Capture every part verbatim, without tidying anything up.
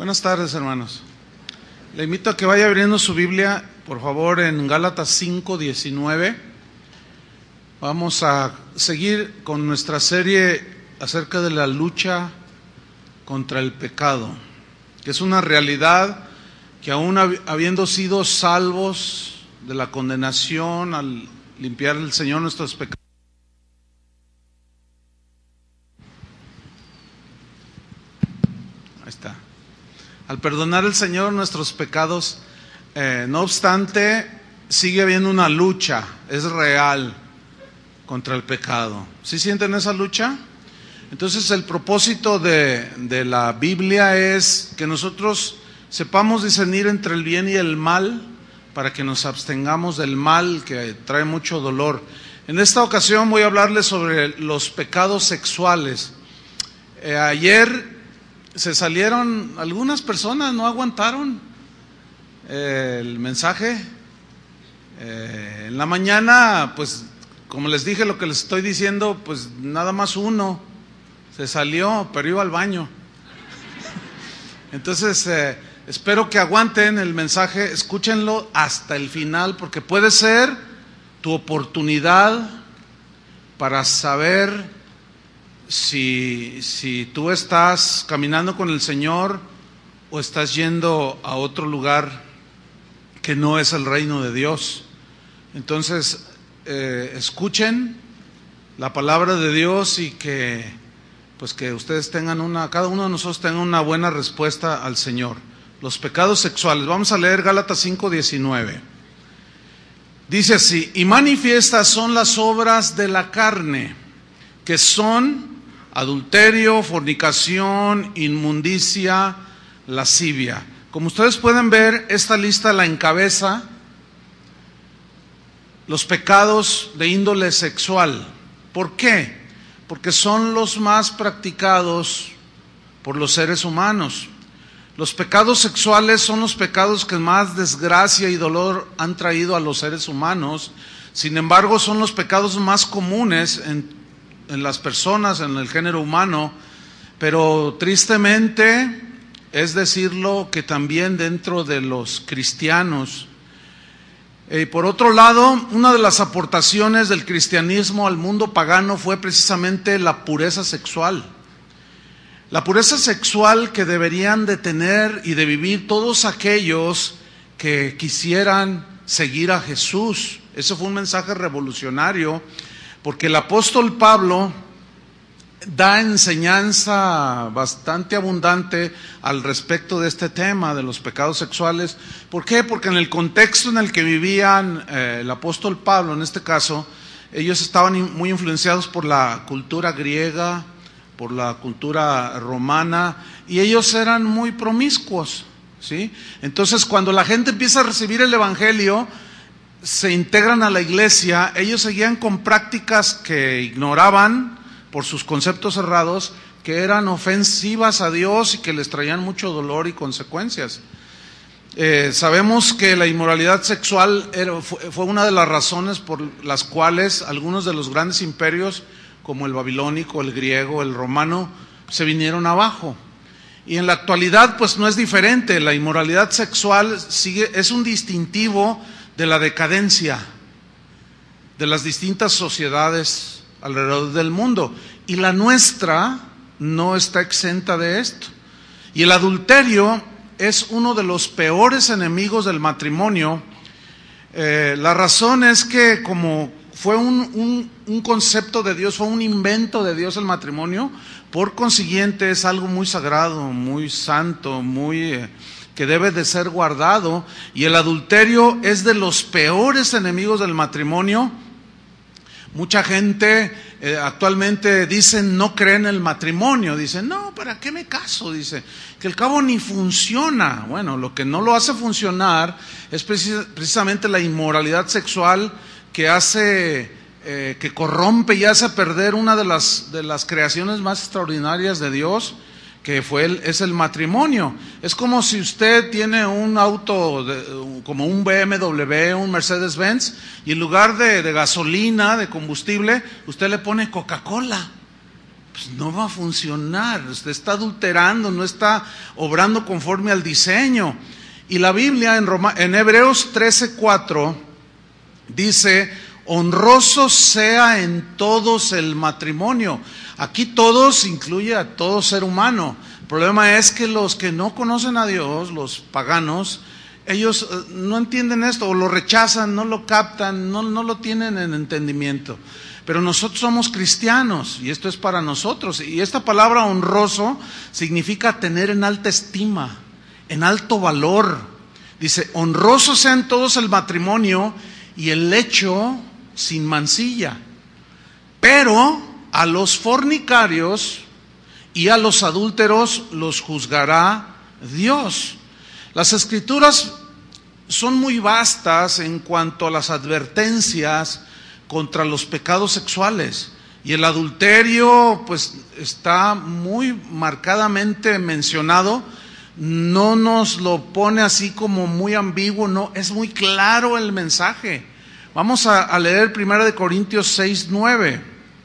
Buenas tardes, hermanos. Le invito a que vaya abriendo su Biblia, por favor, en Gálatas cinco diecinueve. Vamos a seguir con nuestra serie acerca de la lucha contra el pecado, que es una realidad que aún habiendo sido salvos de la condenación al limpiar el Señor nuestros pecados, ahí está, al perdonar el Señor nuestros pecados, eh, no obstante, sigue habiendo una lucha, es real, contra el pecado. ¿Sí sienten esa lucha? Entonces el propósito de, de la Biblia es que nosotros sepamos discernir entre el bien y el mal, para que nos abstengamos del mal que trae mucho dolor. En esta ocasión voy a hablarles sobre los pecados sexuales. Eh, ayer se salieron algunas personas, no aguantaron eh, el mensaje. Eh, en la mañana, pues como les dije lo que les estoy diciendo, pues nada más uno se salió, pero iba al baño. Entonces, eh, espero que aguanten el mensaje, escúchenlo hasta el final, porque puede ser tu oportunidad para saber si, si tú estás caminando con el Señor o estás yendo a otro lugar que no es el reino de Dios. Entonces, eh, escuchen la palabra de Dios y que pues que ustedes tengan una, cada uno de nosotros tenga una buena respuesta al Señor. Los pecados sexuales. Vamos a leer Gálatas cinco diecinueve. Dice así: y manifiestas son las obras de la carne, que son adulterio, fornicación, inmundicia, lascivia. Como ustedes pueden ver, esta lista la encabeza los pecados de índole sexual. ¿Por qué? Porque son los más practicados por los seres humanos. Los pecados sexuales son los pecados que más desgracia y dolor han traído a los seres humanos. Sin embargo, son los pecados más comunes en, en las personas, en el género humano. Pero tristemente, es decirlo, que también dentro de los cristianos. Eh, por otro lado, una de las aportaciones del cristianismo al mundo pagano fue precisamente la pureza sexual. La pureza sexual que deberían de tener y de vivir todos aquellos que quisieran seguir a Jesús. Ese fue un mensaje revolucionario, porque el apóstol Pablo da enseñanza bastante abundante al respecto de este tema de los pecados sexuales. ¿Por qué? Porque en el contexto en el que vivían eh, el apóstol Pablo, en este caso, ellos estaban muy influenciados por la cultura griega, por la cultura romana, y ellos eran muy promiscuos, ¿sí? Entonces, cuando la gente empieza a recibir el evangelio, se integran a la iglesia, ellos seguían con prácticas que ignoraban por sus conceptos cerrados, que eran ofensivas a Dios y que les traían mucho dolor y consecuencias. Eh, sabemos que la inmoralidad sexual era, fue, fue una de las razones por las cuales algunos de los grandes imperios, como el babilónico, el griego, el romano, se vinieron abajo. Y en la actualidad pues no es diferente. La inmoralidad sexual sigue, es un distintivo de la decadencia de las distintas sociedades alrededor del mundo, y la nuestra no está exenta de esto. Y el adulterio es uno de los peores enemigos del matrimonio. Eh, la razón es que como fue un, un, un concepto de Dios, fue un invento de Dios el matrimonio, por consiguiente es algo muy sagrado, muy santo, muy eh, que debe de ser guardado, y el adulterio es de los peores enemigos del matrimonio. Mucha gente eh, actualmente dicen no creen en el matrimonio, dicen no, ¿para qué me caso? Dice que al cabo ni funciona. Bueno, lo que no lo hace funcionar es precis- precisamente la inmoralidad sexual que hace, eh, que corrompe y hace perder una de las, de las creaciones más extraordinarias de Dios, que fue el, es el matrimonio. Es como si usted tiene un auto de, como un B M W, un pues no va a funcionar. Usted está adulterando, no está obrando conforme al diseño. Y la Biblia en, Roma, en Hebreos trece cuatro dice: honroso sea en todos el matrimonio. Aquí todos incluye a todo ser humano. El problema es que los que no conocen a Dios, los paganos, ellos no entienden esto, o lo rechazan, no lo captan, no, no lo tienen en entendimiento. Pero nosotros somos cristianos y esto es para nosotros. Y esta palabra honroso significa tener en alta estima, en alto valor. Dice: honroso sea en todos el matrimonio y el lecho sin mancilla. Pero a los fornicarios y a los adúlteros los juzgará Dios. Las Escrituras son muy vastas en cuanto a las advertencias contra los pecados sexuales. Y el adulterio pues está muy marcadamente mencionado. No nos lo pone así como muy ambiguo, no, es muy claro el mensaje. Vamos a, a leer Primera de Corintios seis nueve.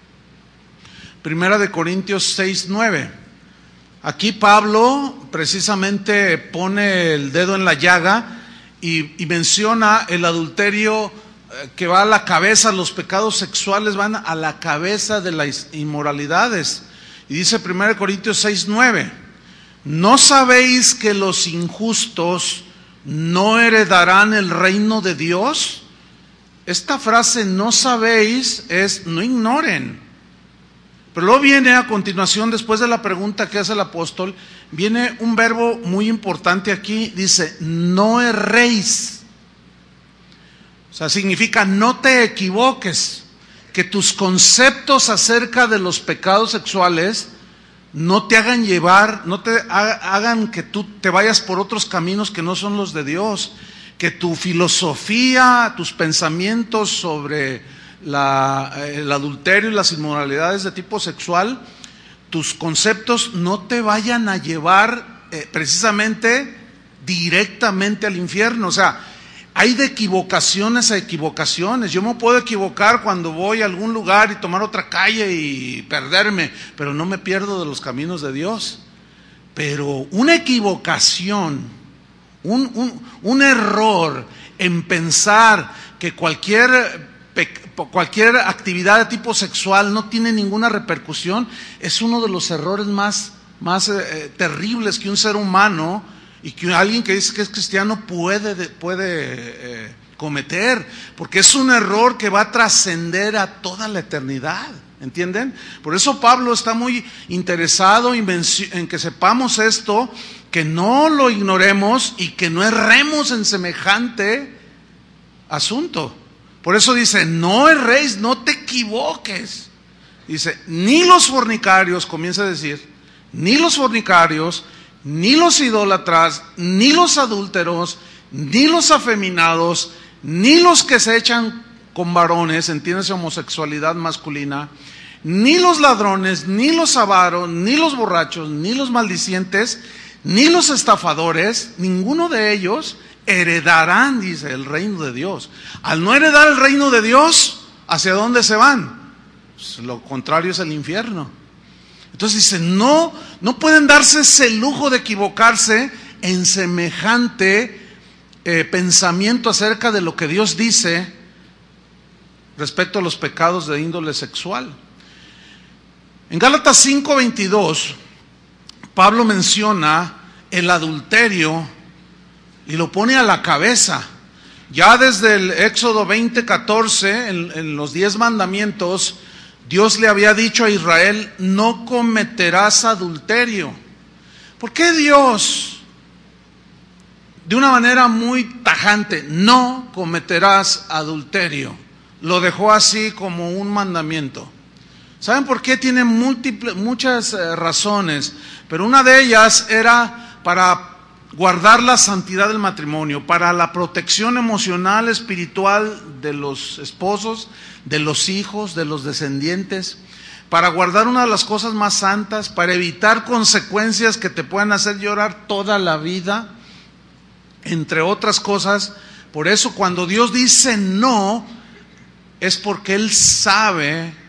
Primera de Corintios seis nueve. Aquí Pablo precisamente pone el dedo en la llaga y, y menciona el adulterio eh, que va a la cabeza, los pecados sexuales van a la cabeza de las inmoralidades. Y dice Primera de Corintios seis nueve: ¿no sabéis que los injustos no heredarán el reino de Dios? Esta frase "no sabéis" es no ignoren. Pero luego viene a continuación, después de la pregunta que hace el apóstol, viene un verbo muy importante aquí, dice no erréis. O sea, significa no te equivoques, que tus conceptos acerca de los pecados sexuales no te hagan llevar, no te hagan que tú te vayas por otros caminos que no son los de Dios, que tu filosofía, tus pensamientos sobre la, el adulterio y las inmoralidades de tipo sexual, tus conceptos no te vayan a llevar eh, precisamente directamente al infierno. O sea, hay de equivocaciones a equivocaciones. Yo me puedo equivocar cuando voy a algún lugar y tomar otra calle y perderme, pero no me pierdo de los caminos de Dios. Pero una equivocación, un, un, un error en pensar que cualquier, cualquier actividad de tipo sexual no tiene ninguna repercusión, es uno de los errores más, más eh, terribles que un ser humano y que alguien que dice que es cristiano puede, puede eh, cometer, porque es un error que va a trascender a toda la eternidad, ¿entienden? Por eso Pablo está muy interesado en, en que sepamos esto, que no lo ignoremos y que no erremos en semejante asunto. Por eso dice, no erréis, no te equivoques. Dice, ni los fornicarios, comienza a decir, ni los fornicarios, ni los idólatras, ni los adúlteros, ni los afeminados, ni los que se echan con varones, entiéndase homosexualidad masculina, ni los ladrones, ni los avaros, ni los borrachos, ni los maldicientes, ni los estafadores, ninguno de ellos heredarán, dice, el reino de Dios. Al no heredar el reino de Dios, ¿hacia dónde se van? Pues lo contrario es el infierno. Entonces dice, no, no pueden darse ese lujo de equivocarse en semejante eh, pensamiento acerca de lo que Dios dice respecto a los pecados de índole sexual. En Gálatas cinco veintidós, Pablo menciona el adulterio y lo pone a la cabeza. Ya desde el Éxodo veinte catorce, en, en los diez mandamientos, Dios le había dicho a Israel, no cometerás adulterio. ¿Por qué Dios, de una manera muy tajante, no cometerás adulterio, lo dejó así como un mandamiento? ¿Saben por qué? Tiene múltiples, muchas eh, razones, pero una de ellas era para guardar la santidad del matrimonio, para la protección emocional, espiritual de los esposos, de los hijos, de los descendientes, para guardar una de las cosas más santas, para evitar consecuencias que te puedan hacer llorar toda la vida, entre otras cosas. Por eso cuando Dios dice no, es porque Él sabe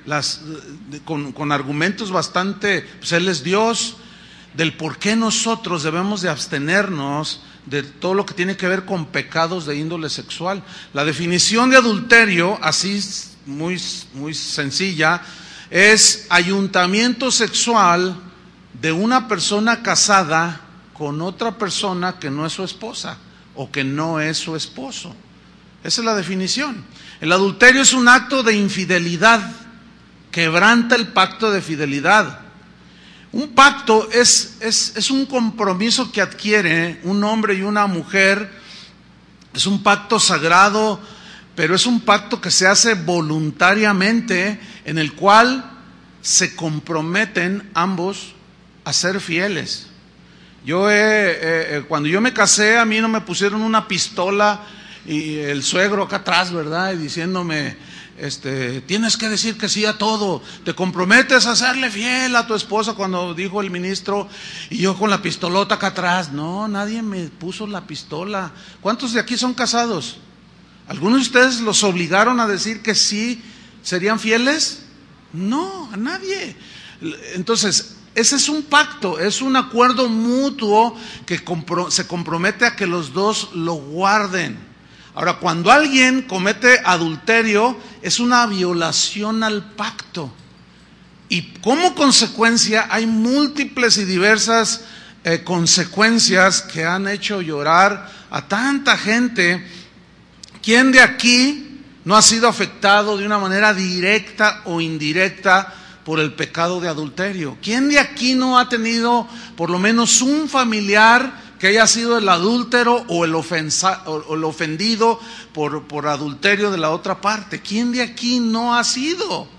las, con, con argumentos bastante, pues Él es Dios, del por qué nosotros debemos de abstenernos de todo lo que tiene que ver con pecados de índole sexual. La definición de adulterio, así muy, muy sencilla, es ayuntamiento sexual de una persona casada con otra persona que no es su esposa o que no es su esposo. Esa es la definición. El adulterio es un acto de infidelidad, quebranta el pacto de fidelidad. Un pacto es, es, es un compromiso que adquiere un hombre y una mujer, es un pacto sagrado, pero es un pacto que se hace voluntariamente, en el cual se comprometen ambos a ser fieles. Yo eh, eh, cuando yo me casé, a mí no me pusieron una pistola y el suegro acá atrás, ¿verdad? Y diciéndome, este, tienes que decir que sí a todo, te comprometes a serle fiel a tu esposa, cuando dijo el ministro, y yo con la pistolota acá atrás. No, nadie me puso la pistola. ¿Cuántos de aquí son casados? ¿Algunos de ustedes los obligaron a decir que sí serían fieles? No, a nadie. Entonces, ese es un pacto, es un acuerdo mutuo que compro- se compromete a que los dos lo guarden. Ahora, cuando alguien comete adulterio, es una violación al pacto. Y como consecuencia, hay múltiples y diversas eh, consecuencias que han hecho llorar a tanta gente. ¿Quién de aquí no ha sido afectado de una manera directa o indirecta por el pecado de adulterio? ¿Quién de aquí no ha tenido por lo menos un familiar que haya sido el adúltero o el, ofensa, o el ofendido por, por adulterio de la otra parte? ¿Quién de aquí no ha sido?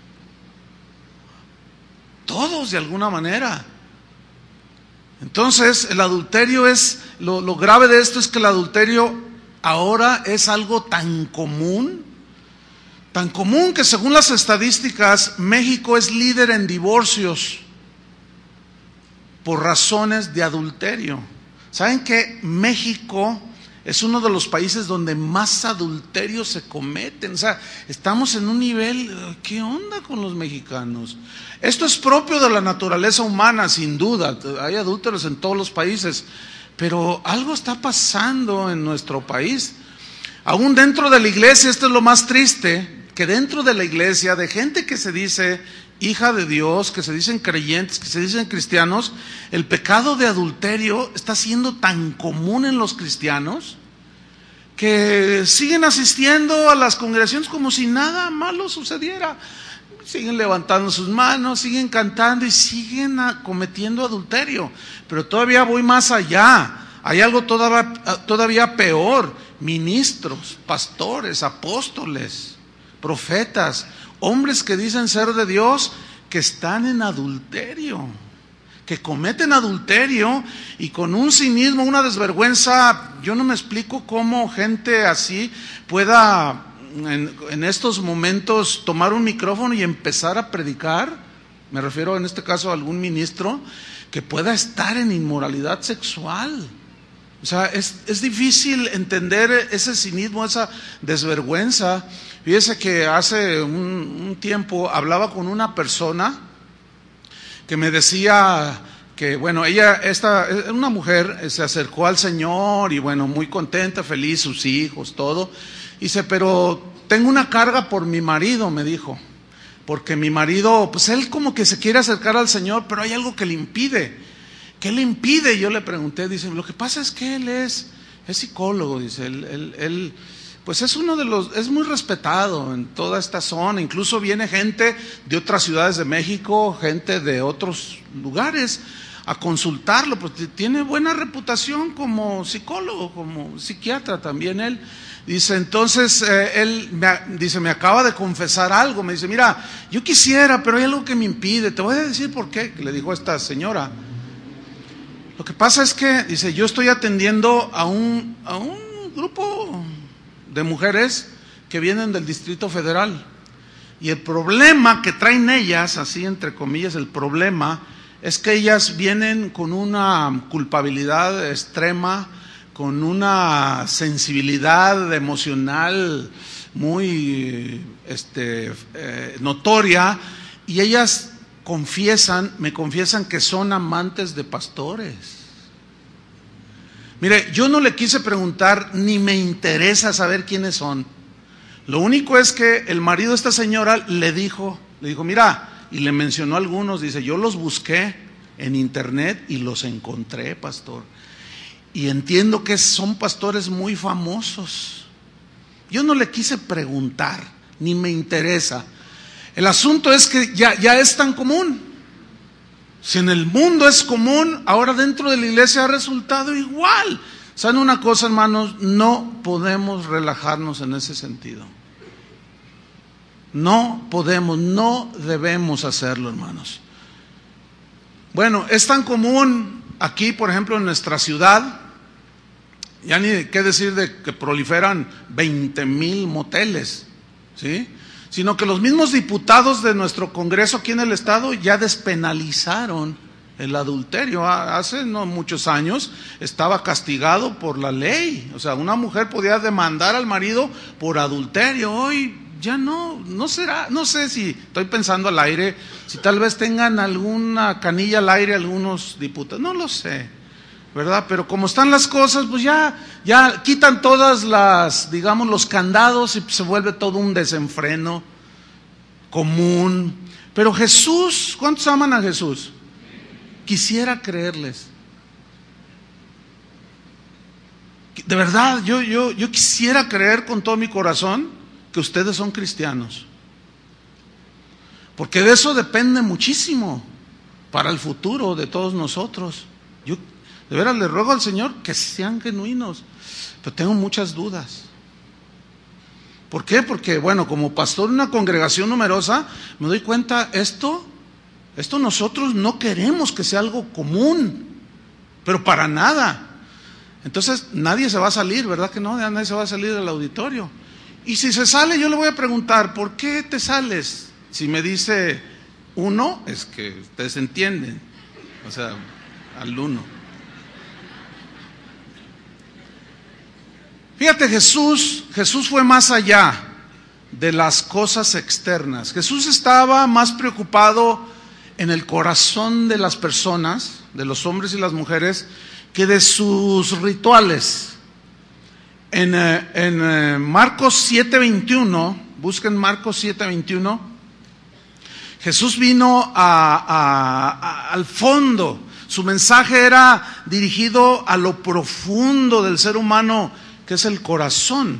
Todos, de alguna manera. Entonces, el adulterio es, lo, lo grave de esto es que el adulterio ahora es algo tan común, tan común que según las estadísticas, México es líder en divorcios por razones de adulterio. ¿Saben que México es uno de los países donde más adulterios se cometen? O sea, estamos en un nivel, ¿qué onda con los mexicanos? Esto es propio de la naturaleza humana, sin duda. Hay adúlteros en todos los países, pero algo está pasando en nuestro país. Aún dentro de la iglesia, esto es lo más triste, que dentro de la iglesia, de gente que se dice hija de Dios, que se dicen creyentes, que se dicen cristianos, el pecado de adulterio está siendo tan común en los cristianos que siguen asistiendo a las congregaciones como si nada malo sucediera. Siguen levantando sus manos, siguen cantando y siguen cometiendo adulterio. Pero todavía voy más allá. Hay algo todavía, todavía peor. Ministros, pastores, apóstoles, profetas, hombres que dicen ser de Dios, que están en adulterio, que cometen adulterio y con un cinismo, una desvergüenza. Yo no me explico cómo gente así pueda en, en estos momentos tomar un micrófono y empezar a predicar. Me refiero en este caso a algún ministro que pueda estar en inmoralidad sexual. O sea, es, es difícil entender ese cinismo, esa desvergüenza. Fíjese que hace un, un tiempo hablaba con una persona que me decía que, bueno, ella, esta, una mujer se acercó al Señor y bueno, muy contenta, feliz, sus hijos, todo. Y dice, pero tengo una carga por mi marido, me dijo, porque mi marido, pues él como que se quiere acercar al Señor, pero hay algo que le impide. ¿Qué le impide? Yo le pregunté, dice, lo que pasa es que él es, es psicólogo, dice, él, él, él pues es uno de los, es muy respetado en toda esta zona, incluso viene gente de otras ciudades de México, gente de otros lugares a consultarlo, pues tiene buena reputación como psicólogo, como psiquiatra también él. Dice, entonces, eh, él me, dice, me acaba de confesar algo, me dice, mira, yo quisiera, pero hay algo que me impide, te voy a decir por qué, le dijo esta señora. Lo que pasa es que, dice, yo estoy atendiendo a un, a un grupo de mujeres que vienen del Distrito Federal. Y el problema que traen ellas, así entre comillas, el problema es que ellas vienen con una culpabilidad extrema, con una sensibilidad emocional muy este, eh, notoria, y ellas confiesan, me confiesan que son amantes de pastores. Mire, yo no le quise preguntar, ni me interesa saber quiénes son. Lo único es que el marido de esta señora le dijo, le dijo, mira, y le mencionó a algunos, dice, yo los busqué en internet y los encontré, pastor. Y entiendo que son pastores muy famosos. Yo no le quise preguntar, ni me interesa. El asunto es que ya, ya es tan común. Si en el mundo es común, ahora dentro de la iglesia ha resultado igual. ¿Saben una cosa, hermanos? No podemos relajarnos en ese sentido. No podemos, no debemos hacerlo, hermanos. Bueno, es tan común aquí, por ejemplo, en nuestra ciudad, ya ni qué decir de que proliferan veinte mil moteles, ¿sí? Sino que los mismos diputados de nuestro Congreso aquí en el estado ya despenalizaron el adulterio. Hace no muchos años estaba castigado por la ley, o sea, una mujer podía demandar al marido por adulterio. Hoy ya no, no será, no sé si estoy pensando al aire, si tal vez tengan alguna canilla al aire algunos diputados, no lo sé, ¿verdad? Pero como están las cosas, pues ya, ya quitan todas las, digamos, los candados y se vuelve todo un desenfreno común. Pero Jesús, ¿cuántos aman a Jesús? Quisiera creerles. De verdad, yo, yo, yo quisiera creer con todo mi corazón que ustedes son cristianos. Porque de eso depende muchísimo para el futuro de todos nosotros. Yo de veras le ruego al Señor que sean genuinos, pero tengo muchas dudas. ¿Por qué? Porque, bueno, como pastor de una congregación numerosa, me doy cuenta, esto, esto nosotros no queremos que sea algo común, pero para nada. Entonces, nadie se va a salir, ¿verdad que no? Nadie se va a salir del auditorio. Y si se sale, yo le voy a preguntar, ¿por qué te sales? Si me dice uno, es que ustedes entienden, o sea, al uno. Fíjate, Jesús, Jesús fue más allá de las cosas externas. Jesús estaba más preocupado en el corazón de las personas, de los hombres y las mujeres, que de sus rituales. En, en eh, Marcos siete veintiuno, busquen Marcos siete veintiuno, Jesús vino a, a, a, al fondo. Su mensaje era dirigido a lo profundo del ser humano, que es el corazón,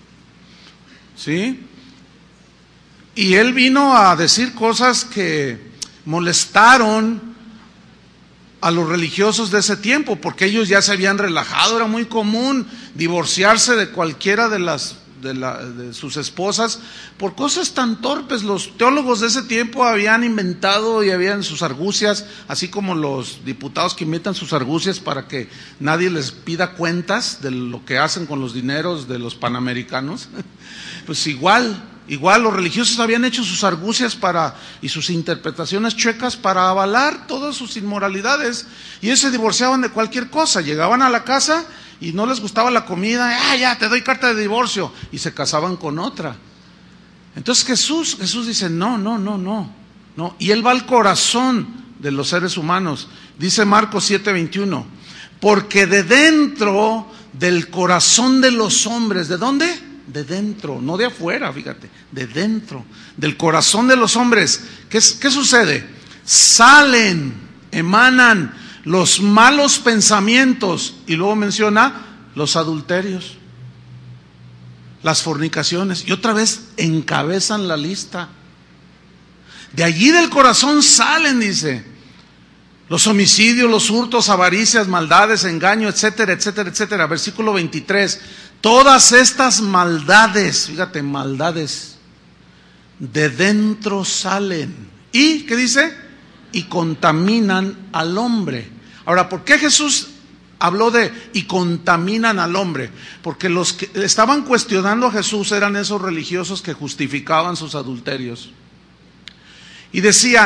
¿sí? Y él vino a decir cosas que molestaron a los religiosos de ese tiempo, porque ellos ya se habían relajado. Era muy común divorciarse de cualquiera de las de, la, de sus esposas por cosas tan torpes. Los teólogos de ese tiempo habían inventado y habían sus argucias, así como los diputados que inventan sus argucias para que nadie les pida cuentas de lo que hacen con los dineros de los panamericanos. Pues igual, igual los religiosos habían hecho sus argucias para y sus interpretaciones chuecas para avalar todas sus inmoralidades, y ellos se divorciaban de cualquier cosa. Llegaban a la casa y no les gustaba la comida, ah, ya, te doy carta de divorcio, y se casaban con otra. Entonces Jesús, Jesús dice, no, no, no, no, no, y Él va al corazón de los seres humanos. Dice Marcos siete veintiuno, porque de dentro del corazón de los hombres, ¿de dónde? De dentro, no de afuera, fíjate, de dentro, del corazón de los hombres, ¿qué, qué sucede? Salen, emanan los malos pensamientos, y luego menciona los adulterios, las fornicaciones, y otra vez encabezan la lista. De allí del corazón salen, dice, los homicidios, los hurtos, avaricias, maldades, engaño, etcétera, etcétera, etcétera. Versículo veintitrés, todas estas maldades, fíjate, maldades, de dentro salen. ¿Y qué dice? Y contaminan al hombre. Ahora, ¿por qué Jesús habló de y contaminan al hombre? Porque los que estaban cuestionando a Jesús eran esos religiosos que justificaban sus adulterios. Y decían,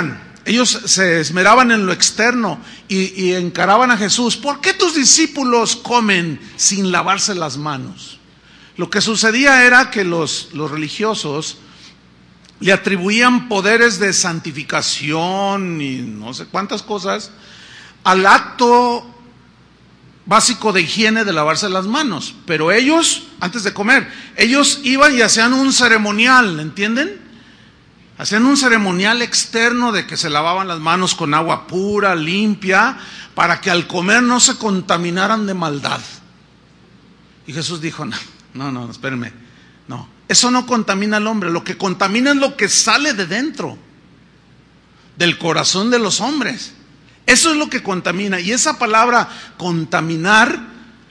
Ellos se esmeraban en lo externo y, y encaraban a Jesús. ¿Por qué tus discípulos comen sin lavarse las manos? Lo que sucedía era que los, los religiosos le atribuían poderes de santificación y no sé cuántas cosas al acto básico de higiene de lavarse las manos. Pero ellos, antes de comer, ellos iban y hacían un ceremonial, ¿entienden? Hacían un ceremonial externo de que se lavaban las manos con agua pura, limpia, para que al comer no se contaminaran de maldad. Y Jesús dijo, no, no, no, espérenme, no, eso no contamina al hombre, lo que contamina es lo que sale de dentro, del corazón de los hombres. Eso es lo que contamina, y esa palabra contaminar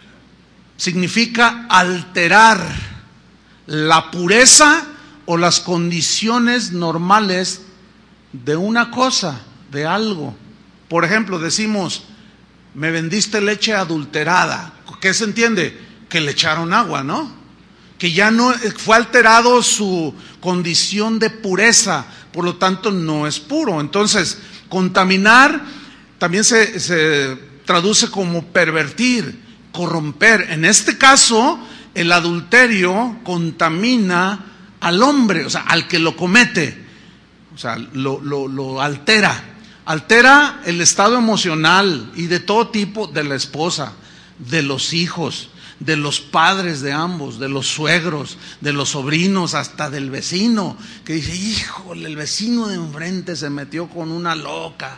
significa alterar la pureza o las condiciones normales de una cosa, de algo. Por ejemplo, decimos, me vendiste leche adulterada. ¿Qué se entiende? Que le echaron agua, ¿no? Que ya no fue alterado su condición de pureza, por lo tanto no es puro. Entonces, contaminar también se, se traduce como pervertir, corromper. En este caso, el adulterio contamina al hombre, o sea, al que lo comete, o sea, lo, lo, lo altera, altera el estado emocional y de todo tipo de la esposa, de los hijos, de los padres de ambos, de los suegros, de los sobrinos, hasta del vecino, que dice, híjole, el vecino de enfrente se metió con una loca,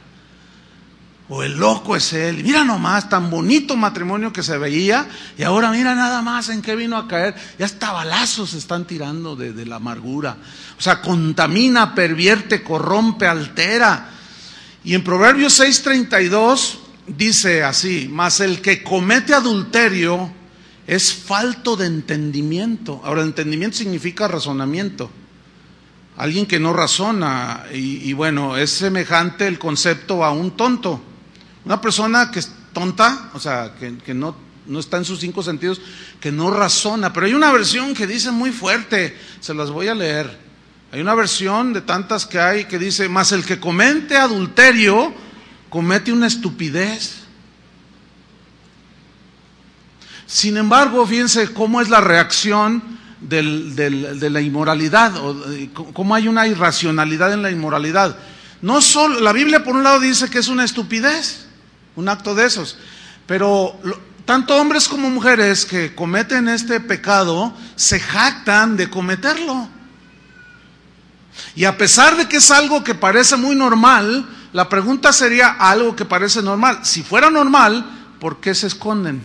o el loco es él, mira nomás, tan bonito matrimonio que se veía, y ahora mira nada más en qué vino a caer, ya hasta balazos se están tirando de, de la amargura. O sea, contamina, pervierte, corrompe, altera. Y en Proverbios seis treinta y dos dice así, mas el que comete adulterio es falto de entendimiento. Ahora, entendimiento significa razonamiento. Alguien que no razona, y, y bueno, es semejante el concepto a un tonto. Una persona que es tonta, o sea, que, que no, no está en sus cinco sentidos, que no razona. Pero hay una versión que dice muy fuerte, se las voy a leer. Hay una versión de tantas que hay que dice, mas el que comete adulterio, comete una estupidez. Sin embargo, fíjense cómo es la reacción del, del, de la inmoralidad, o de, cómo hay una irracionalidad en la inmoralidad. No solo, la Biblia por un lado dice que es una estupidez, un acto de esos, pero lo, tanto hombres como mujeres que cometen este pecado se jactan de cometerlo. Y a pesar de que es algo que parece muy normal, la pregunta sería algo que parece normal. Si fuera normal, ¿por qué se esconden?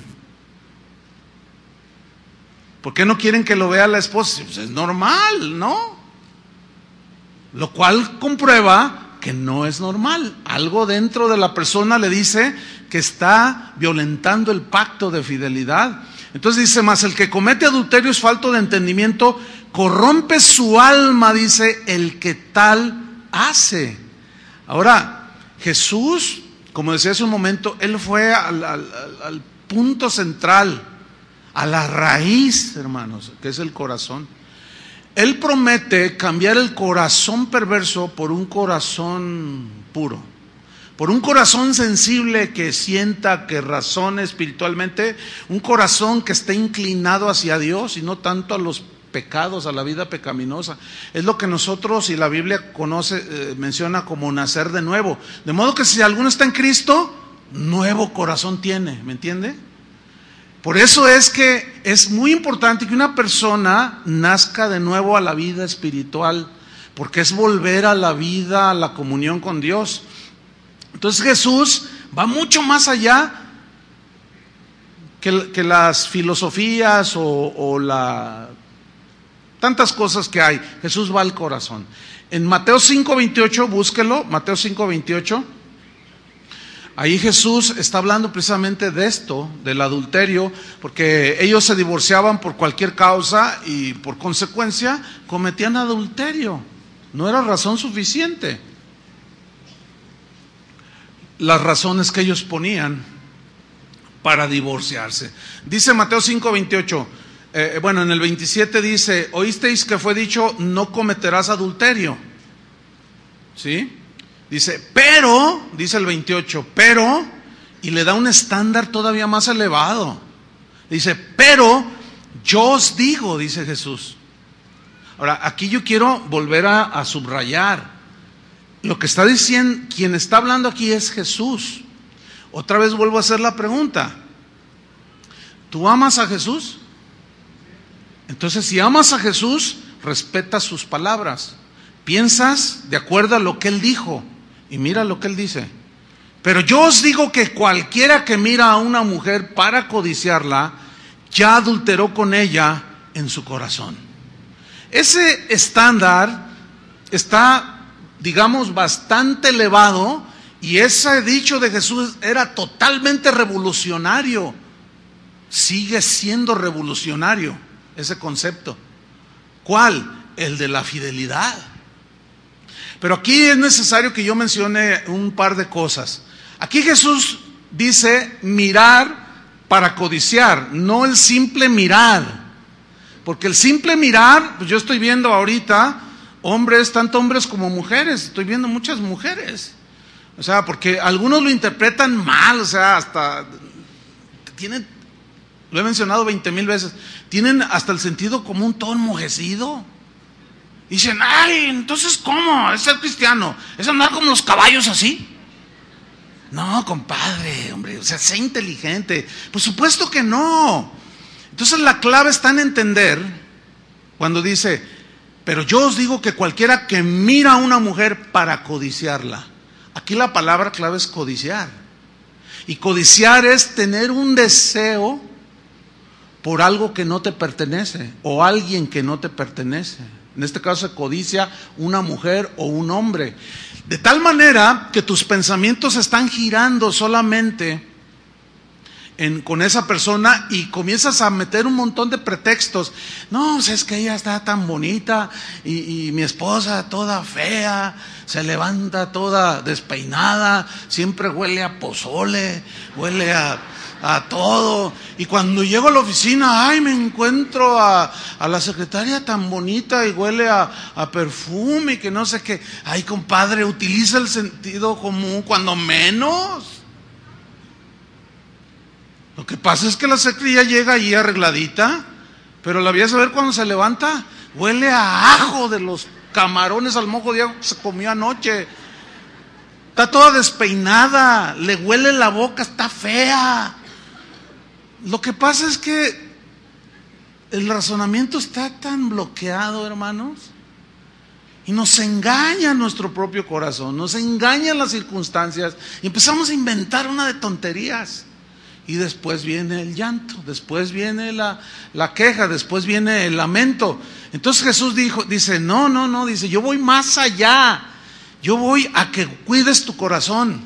¿Por qué no quieren que lo vea la esposa? Pues es normal, ¿no? Lo cual comprueba que no es normal. Algo dentro de la persona le dice que está violentando el pacto de fidelidad. Entonces dice, mas el que comete adulterio es falto de entendimiento, corrompe su alma, dice, el que tal hace. Ahora, Jesús, como decía hace un momento, Él fue al, al, al punto central, a la raíz, hermanos, que es el corazón. Él promete cambiar el corazón perverso por un corazón puro, por un corazón sensible que sienta, que razone espiritualmente, un corazón que esté inclinado hacia Dios y no tanto a los pecados, a la vida pecaminosa. Es lo que nosotros y la Biblia conoce, eh, menciona como nacer de nuevo. De modo que si alguno está en Cristo, nuevo corazón tiene, ¿me entiende? Por eso es que es muy importante que una persona nazca de nuevo a la vida espiritual, porque es volver a la vida, a la comunión con Dios. Entonces Jesús va mucho más allá que, que las filosofías o, o la, tantas cosas que hay. Jesús va al corazón. En Mateo cinco veintiocho, búsquelo, Mateo cinco veintiocho. Ahí Jesús está hablando precisamente de esto, del adulterio, porque ellos se divorciaban por cualquier causa y por consecuencia cometían adulterio. No era razón suficiente. Las razones que ellos ponían para divorciarse. Dice Mateo cinco veintiocho, eh, bueno, en el veintisiete dice, oísteis que fue dicho, no cometerás adulterio. ¿Sí? Dice, pero, dice el veintiocho, pero, y le da un estándar todavía más elevado. Dice, pero yo os digo, dice Jesús. Ahora, aquí yo quiero volver a, a subrayar. Lo que está diciendo, quien está hablando aquí es Jesús. Otra vez vuelvo a hacer la pregunta. ¿Tú amas a Jesús? Entonces, si amas a Jesús, respeta sus palabras. Piensas de acuerdo a lo que Él dijo. Y mira lo que Él dice. Pero yo os digo que cualquiera que mira a una mujer para codiciarla, ya adulteró con ella en su corazón. Ese estándar está, digamos, bastante elevado, y ese dicho de Jesús era totalmente revolucionario. Sigue siendo revolucionario ese concepto. ¿Cuál? El de la fidelidad. Pero aquí es necesario que yo mencione un par de cosas. Aquí Jesús dice mirar para codiciar, no el simple mirar. Porque el simple mirar, pues yo estoy viendo ahorita hombres, tanto hombres como mujeres, estoy viendo muchas mujeres. O sea, porque algunos lo interpretan mal, o sea, hasta tienen, lo he mencionado veinte mil veces, tienen hasta el sentido común todo enmojecido. Dicen, ay, entonces ¿cómo? ¿Es ser cristiano? ¿Es andar como los caballos así? No, compadre, hombre, o sea, sé inteligente. Por supuesto que no. Entonces la clave está en entender cuando dice, pero yo os digo que cualquiera que mira a una mujer para codiciarla. Aquí la palabra clave es codiciar. Y codiciar es tener un deseo por algo que no te pertenece o alguien que no te pertenece. En este caso se codicia una mujer o un hombre. De tal manera que tus pensamientos están girando solamente en, con esa persona, y comienzas a meter un montón de pretextos. No, o sea, es que ella está tan bonita y, y mi esposa toda fea, se levanta toda despeinada, siempre huele a pozole, huele a... a todo, y cuando llego a la oficina, ay, me encuentro a, a la secretaria tan bonita y huele a, a perfume y que no sé qué. Ay, compadre, utiliza el sentido común cuando menos. Lo que pasa es que la secretaria llega ahí arregladita, pero la voy a saber cuando se levanta, huele a ajo de los camarones al mojo de ajo que se comió anoche. Está toda despeinada, le huele la boca, está fea. Lo que pasa es que el razonamiento está tan bloqueado, hermanos, y nos engaña nuestro propio corazón, nos engañan las circunstancias, y empezamos a inventar una de tonterías, y después viene el llanto, después viene la, la queja, después viene el lamento. Entonces Jesús dijo, dice, no, no, no, dice, yo voy más allá, yo voy a que cuides tu corazón.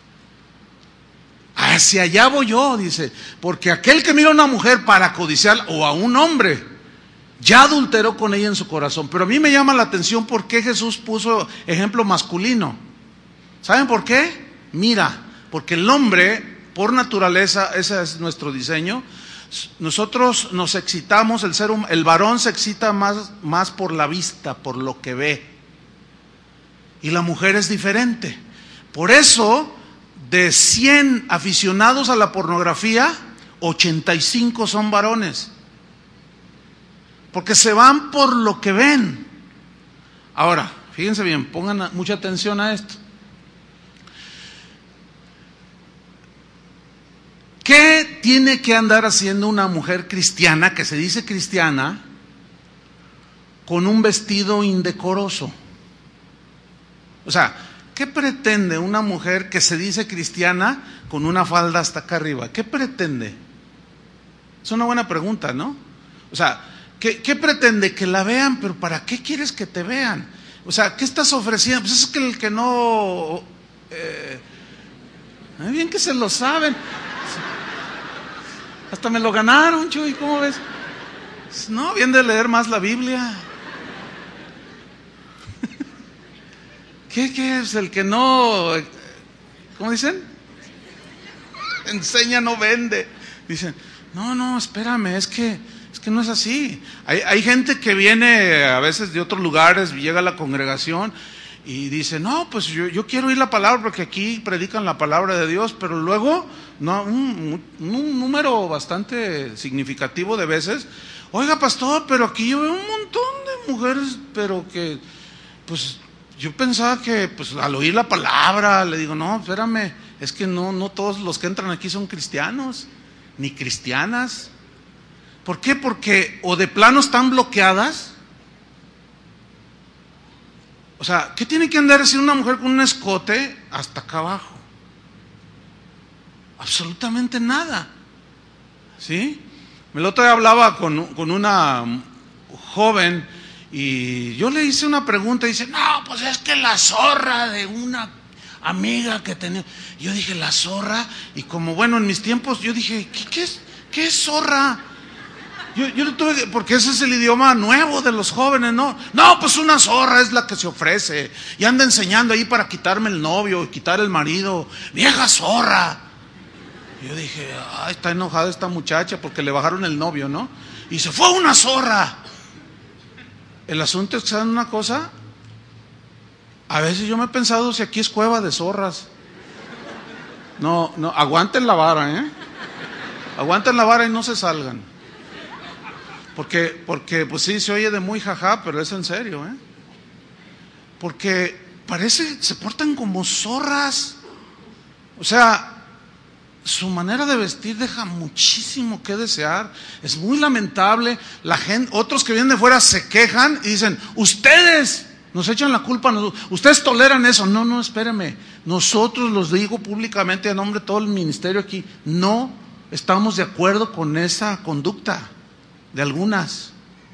Hacia allá voy yo, dice, porque aquel que mira a una mujer para codiciar, o a un hombre, ya adulteró con ella en su corazón. Pero a mí me llama la atención por qué Jesús puso ejemplo masculino. ¿Saben por qué? Mira, porque el hombre, por naturaleza, ese es nuestro diseño, nosotros nos excitamos, el ser el varón se excita más, más por la vista, por lo que ve. Y la mujer es diferente. Por eso, de cien aficionados a la pornografía, ochenta y cinco son varones. Porque se van por lo que ven. Ahora, fíjense bien, pongan mucha atención a esto. ¿Qué tiene que andar haciendo una mujer cristiana, que se dice cristiana, con un vestido indecoroso? O sea, ¿qué pretende una mujer que se dice cristiana con una falda hasta acá arriba? ¿Qué pretende? Es una buena pregunta, ¿no? O sea, ¿qué, qué pretende? Que la vean, pero ¿para qué quieres que te vean? O sea, ¿qué estás ofreciendo? Pues es que el que no... Eh, bien que se lo saben. Hasta me lo ganaron, Chuy, ¿cómo ves? No, bien de leer más la Biblia. ¿Qué, qué es? El que no, ¿cómo dicen? Enseña, no vende. Dicen, no, no, espérame, es que, es que no es así. Hay, hay gente que viene a veces de otros lugares, llega a la congregación y dice, no, pues yo, yo quiero oír la palabra porque aquí predican la palabra de Dios, pero luego, no, un, un número bastante significativo de veces, oiga pastor, pero aquí yo veo un montón de mujeres, pero que, pues, yo pensaba que, pues, al oír la palabra, le digo, no, espérame, es que no, no todos los que entran aquí son cristianos, ni cristianas. ¿Por qué? Porque o de plano están bloqueadas. O sea, ¿qué tiene que andar así una mujer con un escote hasta acá abajo? Absolutamente nada. ¿Sí? El otro día hablaba con, con una joven y yo le hice una pregunta y dice, no, pues es que la zorra de una amiga que tenía. Yo dije, la zorra, y como bueno, en mis tiempos yo dije, ¿qué, qué es, qué es zorra? Yo, yo no tuve, porque ese es el idioma nuevo de los jóvenes, ¿no? No, pues una zorra es la que se ofrece y anda enseñando ahí para quitarme el novio y quitar el marido. Vieja zorra. Yo dije, ay, está enojada esta muchacha porque le bajaron el novio, ¿no? Y se fue una zorra. El asunto es que, ¿saben una cosa? A veces yo me he pensado si aquí es cueva de zorras. No, no, aguanten la vara, ¿eh? Aguanten la vara y no se salgan. Porque, porque pues sí, se oye de muy jajá, pero es en serio, ¿eh? Porque parece, se portan como zorras. O sea, su manera de vestir deja muchísimo que desear. Es muy lamentable. La gente, otros que vienen de fuera se quejan y dicen, ustedes nos echan la culpa, ustedes toleran eso. No, no, espéreme. Nosotros, los digo públicamente a nombre de todo el ministerio aquí, no estamos de acuerdo con esa conducta de algunas.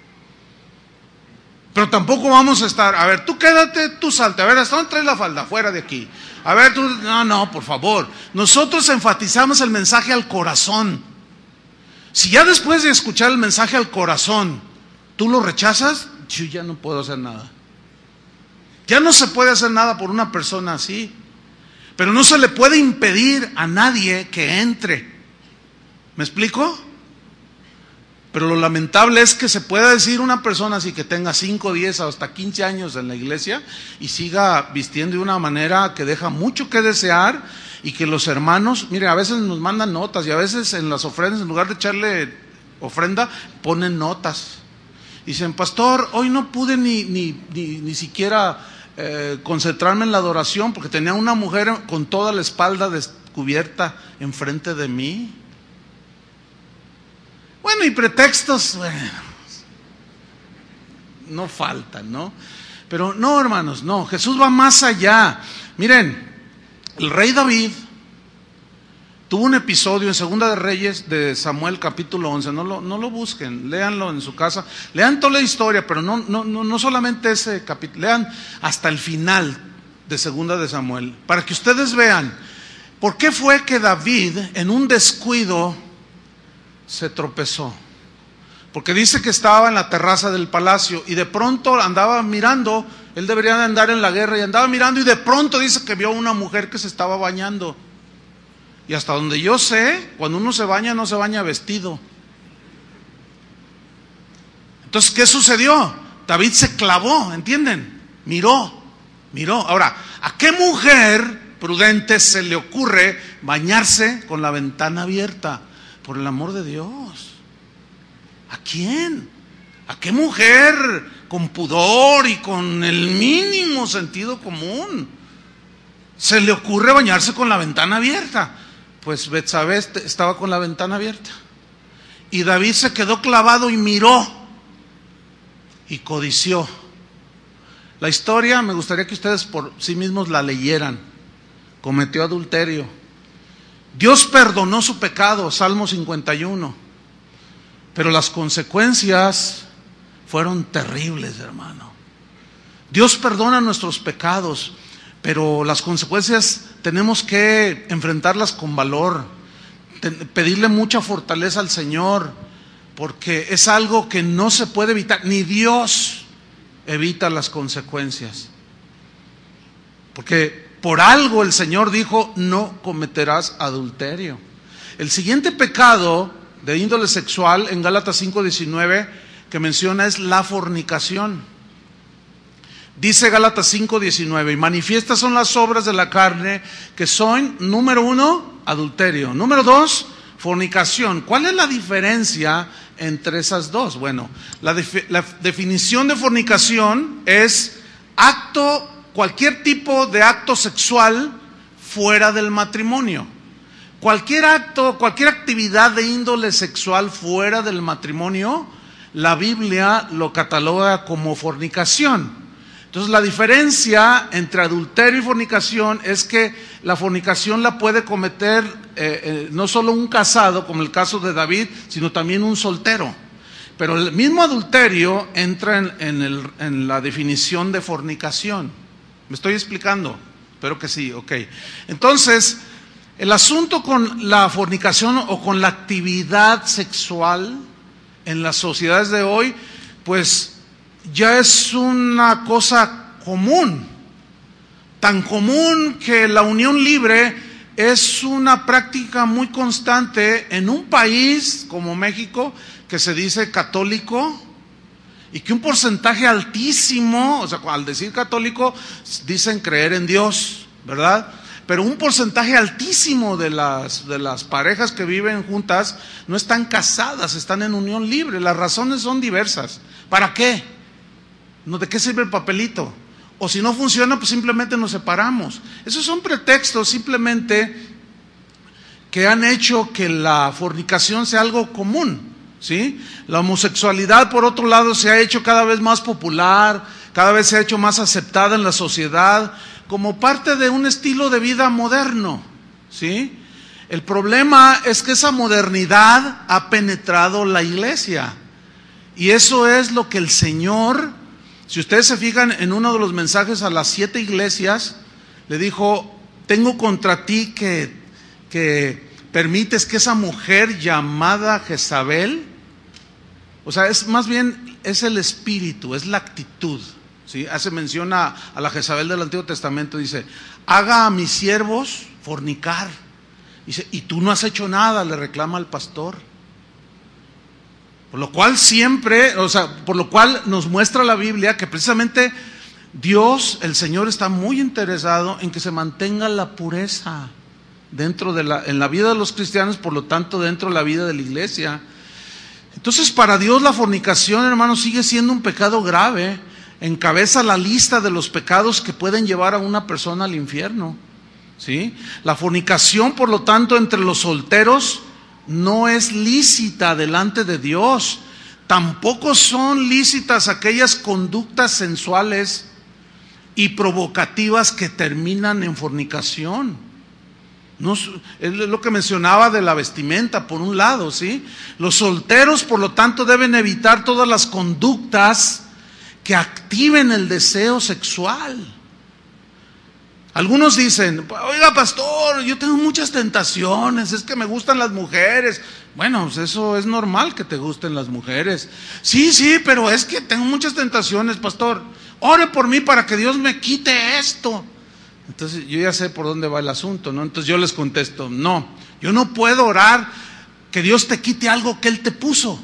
Pero tampoco vamos a estar, a ver, tú quédate, tú salte, a ver, ¿hasta dónde traes la falda? Fuera de aquí. A ver, tú, no, no, por favor. Nosotros enfatizamos el mensaje al corazón. Si ya después de escuchar el mensaje al corazón, tú lo rechazas, yo ya no puedo hacer nada. Ya no se puede hacer nada por una persona así. Pero no se le puede impedir a nadie que entre. ¿Me explico? Pero lo lamentable es que se pueda decir una persona así que tenga cinco, diez o hasta quince años en la iglesia y siga vistiendo de una manera que deja mucho que desear, y que los hermanos, mire, a veces nos mandan notas y a veces en las ofrendas, en lugar de echarle ofrenda, ponen notas. Dicen, pastor, hoy no pude ni, ni, ni, ni siquiera eh, concentrarme en la adoración porque tenía una mujer con toda la espalda descubierta enfrente de mí. Bueno, y pretextos, bueno, no faltan, ¿no? Pero no, hermanos, no, Jesús va más allá. Miren, el rey David tuvo un episodio en Segunda de Reyes de Samuel capítulo once, no lo, no lo busquen, léanlo en su casa, lean toda la historia, pero no, no, no, no solamente ese capítulo, lean hasta el final de Segunda de Samuel, para que ustedes vean por qué fue que David en un descuido se tropezó. Porque dice que estaba en la terraza del palacio y de pronto andaba mirando, él debería de andar en la guerra, y andaba mirando y de pronto dice que vio una mujer que se estaba bañando. Y hasta donde yo sé, cuando uno se baña, no se baña vestido. Entonces, ¿qué sucedió? David se clavó, ¿entienden? Miró, miró. Ahora, ¿a qué mujer prudente se le ocurre bañarse con la ventana abierta? Por el amor de Dios. ¿A quién? ¿A qué mujer con pudor y con el mínimo sentido común se le ocurre bañarse con la ventana abierta? Pues Betsabé estaba con la ventana abierta. Y David se quedó clavado y miró y codició. La historia me gustaría que ustedes por sí mismos la leyeran. Cometió adulterio. Dios perdonó su pecado, Salmo cincuenta y uno, pero las consecuencias fueron terribles, hermano. Dios perdona nuestros pecados, pero las consecuencias tenemos que enfrentarlas con valor, pedirle mucha fortaleza al Señor, porque es algo que no se puede evitar, ni Dios evita las consecuencias. Porque por algo el Señor dijo, no cometerás adulterio. El siguiente pecado de índole sexual en Gálatas cinco diecinueve que menciona es la fornicación. Dice Gálatas cinco diecinueve, y manifiestas son las obras de la carne, que son, número uno, adulterio. Número dos, fornicación. ¿Cuál es la diferencia entre esas dos? Bueno, la, defi- la definición de fornicación es acto, cualquier tipo de acto sexual fuera del matrimonio. Cualquier acto, cualquier actividad de índole sexual fuera del matrimonio, la Biblia lo cataloga como fornicación. Entonces la diferencia entre adulterio y fornicación es que la fornicación la puede cometer eh, eh, no solo un casado, como el caso de David, sino también un soltero. Pero el mismo adulterio entra en, en, el, en la definición de fornicación. ¿Me estoy explicando? Espero que sí, ok. Entonces, el asunto con la fornicación o con la actividad sexual en las sociedades de hoy, pues ya es una cosa común, tan común que la unión libre es una práctica muy constante en un país como México, que se dice católico, y que un porcentaje altísimo, o sea, al decir católico, dicen creer en Dios, ¿verdad? Pero un porcentaje altísimo de las, de las parejas que viven juntas no están casadas, están en unión libre. Las razones son diversas. ¿Para qué? ¿No? ¿De qué sirve el papelito? O si no funciona, pues simplemente nos separamos. Esos son pretextos simplemente que han hecho que la fornicación sea algo común, ¿sí? La homosexualidad, por otro lado, se ha hecho cada vez más popular, cada vez se ha hecho más aceptada en la sociedad, como parte de un estilo de vida moderno, ¿sí? El problema es que esa modernidad ha penetrado la iglesia. Y eso es lo que el Señor, si ustedes se fijan en uno de los mensajes a las siete iglesias, le dijo, tengo contra ti que, que permites que esa mujer llamada Jezabel, o sea, es más bien, es el espíritu, es la actitud, ¿sí? Hace mención a, a la Jezabel del Antiguo Testamento, dice, haga a mis siervos fornicar. Dice, y tú no has hecho nada, le reclama al pastor. Por lo cual siempre, o sea, por lo cual nos muestra la Biblia que precisamente Dios, el Señor, está muy interesado en que se mantenga la pureza dentro de la, en la vida de los cristianos, por lo tanto dentro de la vida de la iglesia. Entonces, para Dios la fornicación, hermanos, sigue siendo un pecado grave. Encabeza la lista de los pecados que pueden llevar a una persona al infierno, ¿sí? La fornicación, por lo tanto, entre los solteros no es lícita delante de Dios. Tampoco son lícitas aquellas conductas sensuales y provocativas que terminan en fornicación. No, es lo que mencionaba de la vestimenta, por un lado, ¿sí? Los solteros, por lo tanto, deben evitar todas las conductas que activen el deseo sexual. Algunos dicen, oiga pastor, yo tengo muchas tentaciones, es que me gustan las mujeres. Bueno, pues eso es normal que te gusten las mujeres. Sí, sí, pero es que tengo muchas tentaciones, pastor. Ore por mí para que Dios me quite esto. Entonces yo ya sé por dónde va el asunto, ¿no? Entonces yo les contesto, no, yo no puedo orar que Dios te quite algo que Él te puso.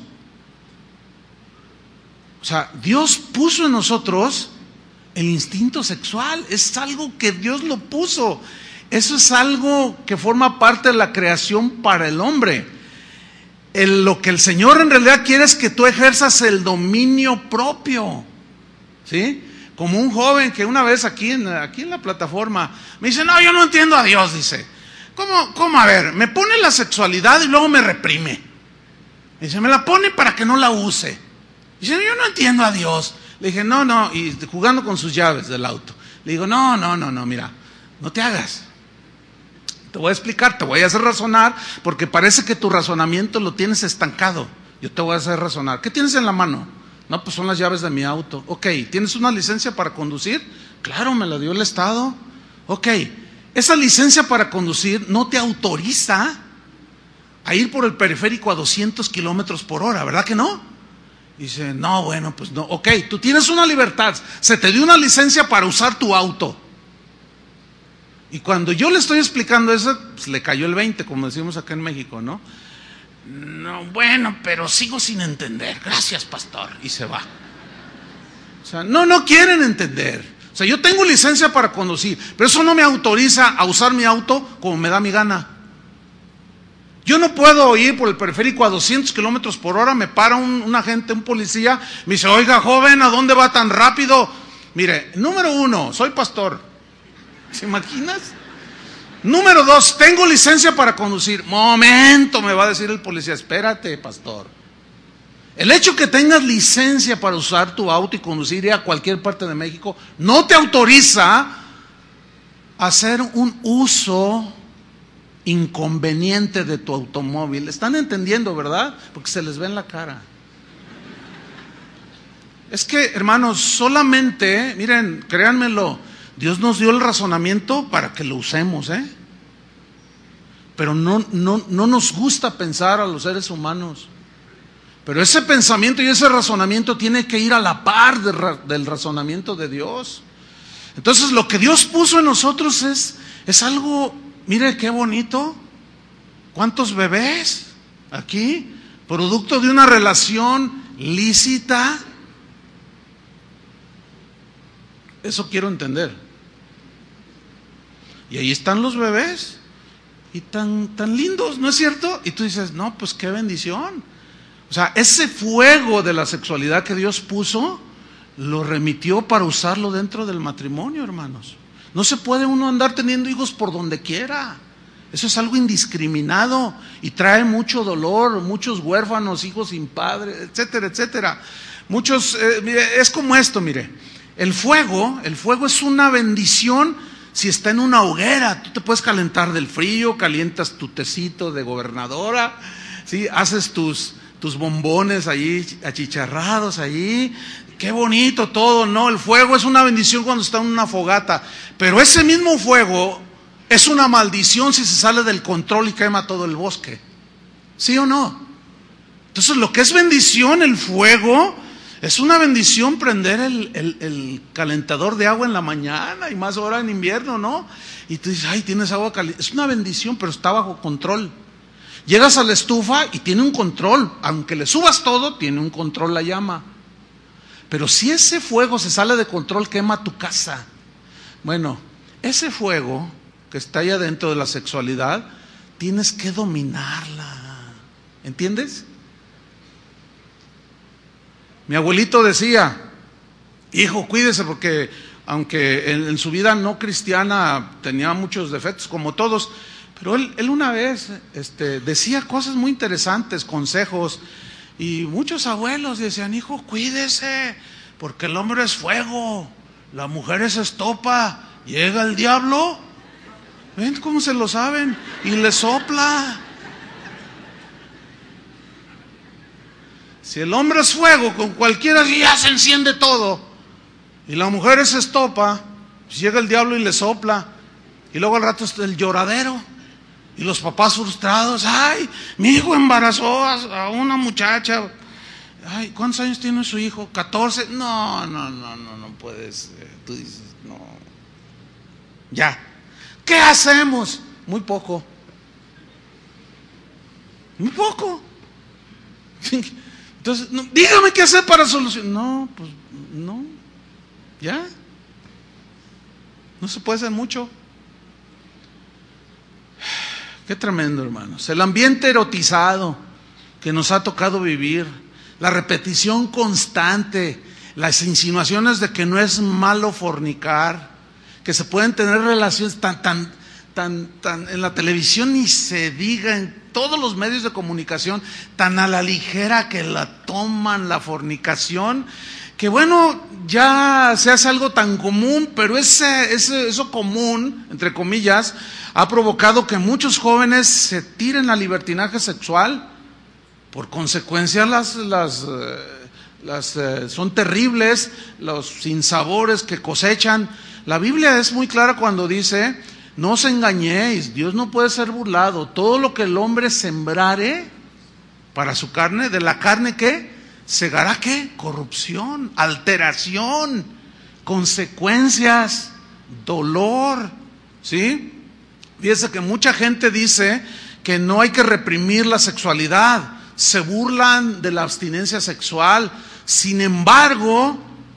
O sea, Dios puso en nosotros el instinto sexual, es algo que Dios lo puso. Eso es algo que forma parte de la creación para el hombre. El, lo que el Señor en realidad quiere es que tú ejerzas el dominio propio, ¿sí? Como un joven que una vez aquí en, aquí en la plataforma me dice, no, yo no entiendo a Dios, dice. ¿Cómo, cómo? A ver, me pone la sexualidad y luego me reprime. Dice, me la pone para que no la use. Dice, yo no entiendo a Dios. Le dije, no, no, y jugando con sus llaves del auto. Le digo, no, no, no, no, mira, no te hagas. Te voy a explicar, te voy a hacer razonar, porque parece que tu razonamiento lo tienes estancado. Yo te voy a hacer razonar. ¿Qué tienes en la mano? No, pues son las llaves de mi auto. Ok, ¿tienes una licencia para conducir? Claro, me la dio el Estado. Ok, esa licencia para conducir no te autoriza a ir por el periférico a doscientos kilómetros por hora, ¿verdad que no? Dice, no, bueno, pues no. Ok, tú tienes una libertad, se te dio una licencia para usar tu auto. Y cuando yo le estoy explicando eso, pues le cayó el veinte, como decimos acá en México, ¿no? No, bueno, pero sigo sin entender. Gracias, pastor. Y se va. O sea, no, no quieren entender. O sea, yo tengo licencia para conducir, pero eso no me autoriza a usar mi auto como me da mi gana. Yo no puedo ir por el periférico a doscientos kilómetros por hora, me para un, un agente, un policía, me dice, oiga joven, ¿a dónde va tan rápido? Mire, número uno, soy pastor. ¿Se imaginas? Número dos, tengo licencia para conducir. Momento, me va a decir el policía, espérate, pastor. El hecho que tengas licencia para usar tu auto y conducir a cualquier parte de México no te autoriza a hacer un uso inconveniente de tu automóvil. ¿Están entendiendo, verdad? Porque se les ve en la cara. Es que, hermanos, solamente, miren, créanmelo, Dios nos dio el razonamiento para que lo usemos, ¿eh? Pero no, no, no nos gusta pensar a los seres humanos. Pero ese pensamiento y ese razonamiento tiene que ir a la par de, del razonamiento de Dios. Entonces, lo que Dios puso en nosotros es, es algo, mire qué bonito. ¿Cuántos bebés aquí? Producto de una relación lícita. Eso quiero entender. Y ahí están los bebés. Y tan, tan lindos, ¿no es cierto? Y tú dices, no, pues qué bendición. O sea, ese fuego de la sexualidad que Dios puso, lo remitió para usarlo dentro del matrimonio, hermanos. No se puede uno andar teniendo hijos por donde quiera. Eso es algo indiscriminado y trae mucho dolor, muchos huérfanos, hijos sin padre, etcétera, etcétera. Muchos, eh, mire, es como esto, mire. El fuego, el fuego es una bendición si está en una hoguera. Tú te puedes calentar del frío, calientas tu tecito de gobernadora, ¿sí? Haces tus, tus bombones allí achicharrados allí. Qué bonito todo, ¿no? El fuego es una bendición cuando está en una fogata, pero ese mismo fuego es una maldición si se sale del control y quema todo el bosque. ¿Sí o no? Entonces, lo que es bendición, el fuego, es una bendición prender el, el, el calentador de agua en la mañana y más ahora en invierno, ¿no? Y tú dices, ay, tienes agua caliente. Es una bendición, pero está bajo control. Llegas a la estufa y tiene un control. Aunque le subas todo, tiene un control la llama. Pero si ese fuego se sale de control, quema tu casa. Bueno, ese fuego que está allá dentro de la sexualidad, tienes que dominarla. ¿Entiendes? Mi abuelito decía, hijo, cuídese porque aunque en, en su vida no cristiana tenía muchos defectos como todos, pero él, él una vez este, decía cosas muy interesantes, consejos, y muchos abuelos decían, hijo, cuídese, porque el hombre es fuego, la mujer es estopa, llega el diablo, ven cómo se lo saben, y le sopla. Si el hombre es fuego, con cualquiera ya se enciende todo. Y la mujer es estopa, pues llega el diablo y le sopla. Y luego al rato está el lloradero. Y los papás frustrados, ay, mi hijo embarazó a una muchacha. Ay, ¿cuántos años tiene su hijo? catorce. No, no, no, no, no puedes. Tú dices, no. Ya. ¿Qué hacemos? Muy poco. Muy poco. Entonces, no, dígame qué hacer para solucionar. No, pues no, ya. No se puede hacer mucho. Qué tremendo, hermanos. El ambiente erotizado que nos ha tocado vivir, la repetición constante, las insinuaciones de que no es malo fornicar, que se pueden tener relaciones tan, tan, tan, tan, en la televisión ni se diga, en todos los medios de comunicación, tan a la ligera que la toman la fornicación, que bueno, ya se hace algo tan común, pero ese, ese, eso común, entre comillas, ha provocado que muchos jóvenes se tiren al libertinaje sexual. Por consecuencia, las, las, las, eh, son terribles los sinsabores que cosechan. La Biblia es muy clara cuando dice, no os engañéis, Dios no puede ser burlado. Todo lo que el hombre sembrare para su carne, de la carne, ¿qué? Segará, ¿qué? Corrupción, alteración, consecuencias, dolor, ¿sí? Fíjese que mucha gente dice que no hay que reprimir la sexualidad, se burlan de la abstinencia sexual. Sin embargo,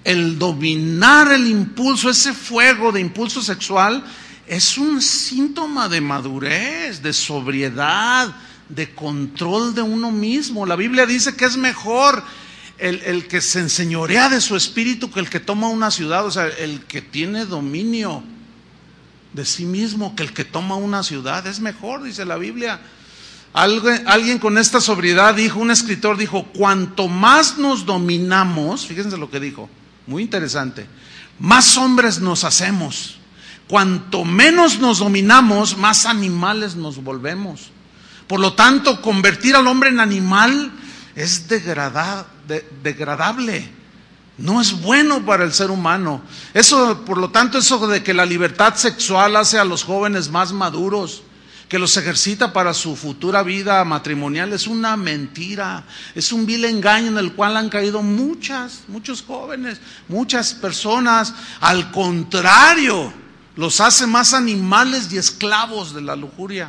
el dominar el impulso, ese fuego de impulso sexual, es un síntoma de madurez, de sobriedad, de control de uno mismo. La Biblia dice que es mejor el, el que se enseñorea de su espíritu que el que toma una ciudad, o sea, el que tiene dominio de sí mismo que el que toma una ciudad. Es mejor, dice la Biblia. Alguien, alguien con esta sobriedad dijo, un escritor dijo, cuanto más nos dominamos, fíjense lo que dijo, muy interesante, más hombres nos hacemos. Cuanto menos nos dominamos, más animales nos volvemos. Por lo tanto, convertir al hombre en animal es degrada, de, degradable. No es bueno para el ser humano. Eso, por lo tanto, eso de que la libertad sexual hace a los jóvenes más maduros, que los ejercita para su futura vida matrimonial, es una mentira, es un vil engaño en el cual han caído muchas, muchos jóvenes, muchas personas. Al contrario, los hace más animales y esclavos de la lujuria.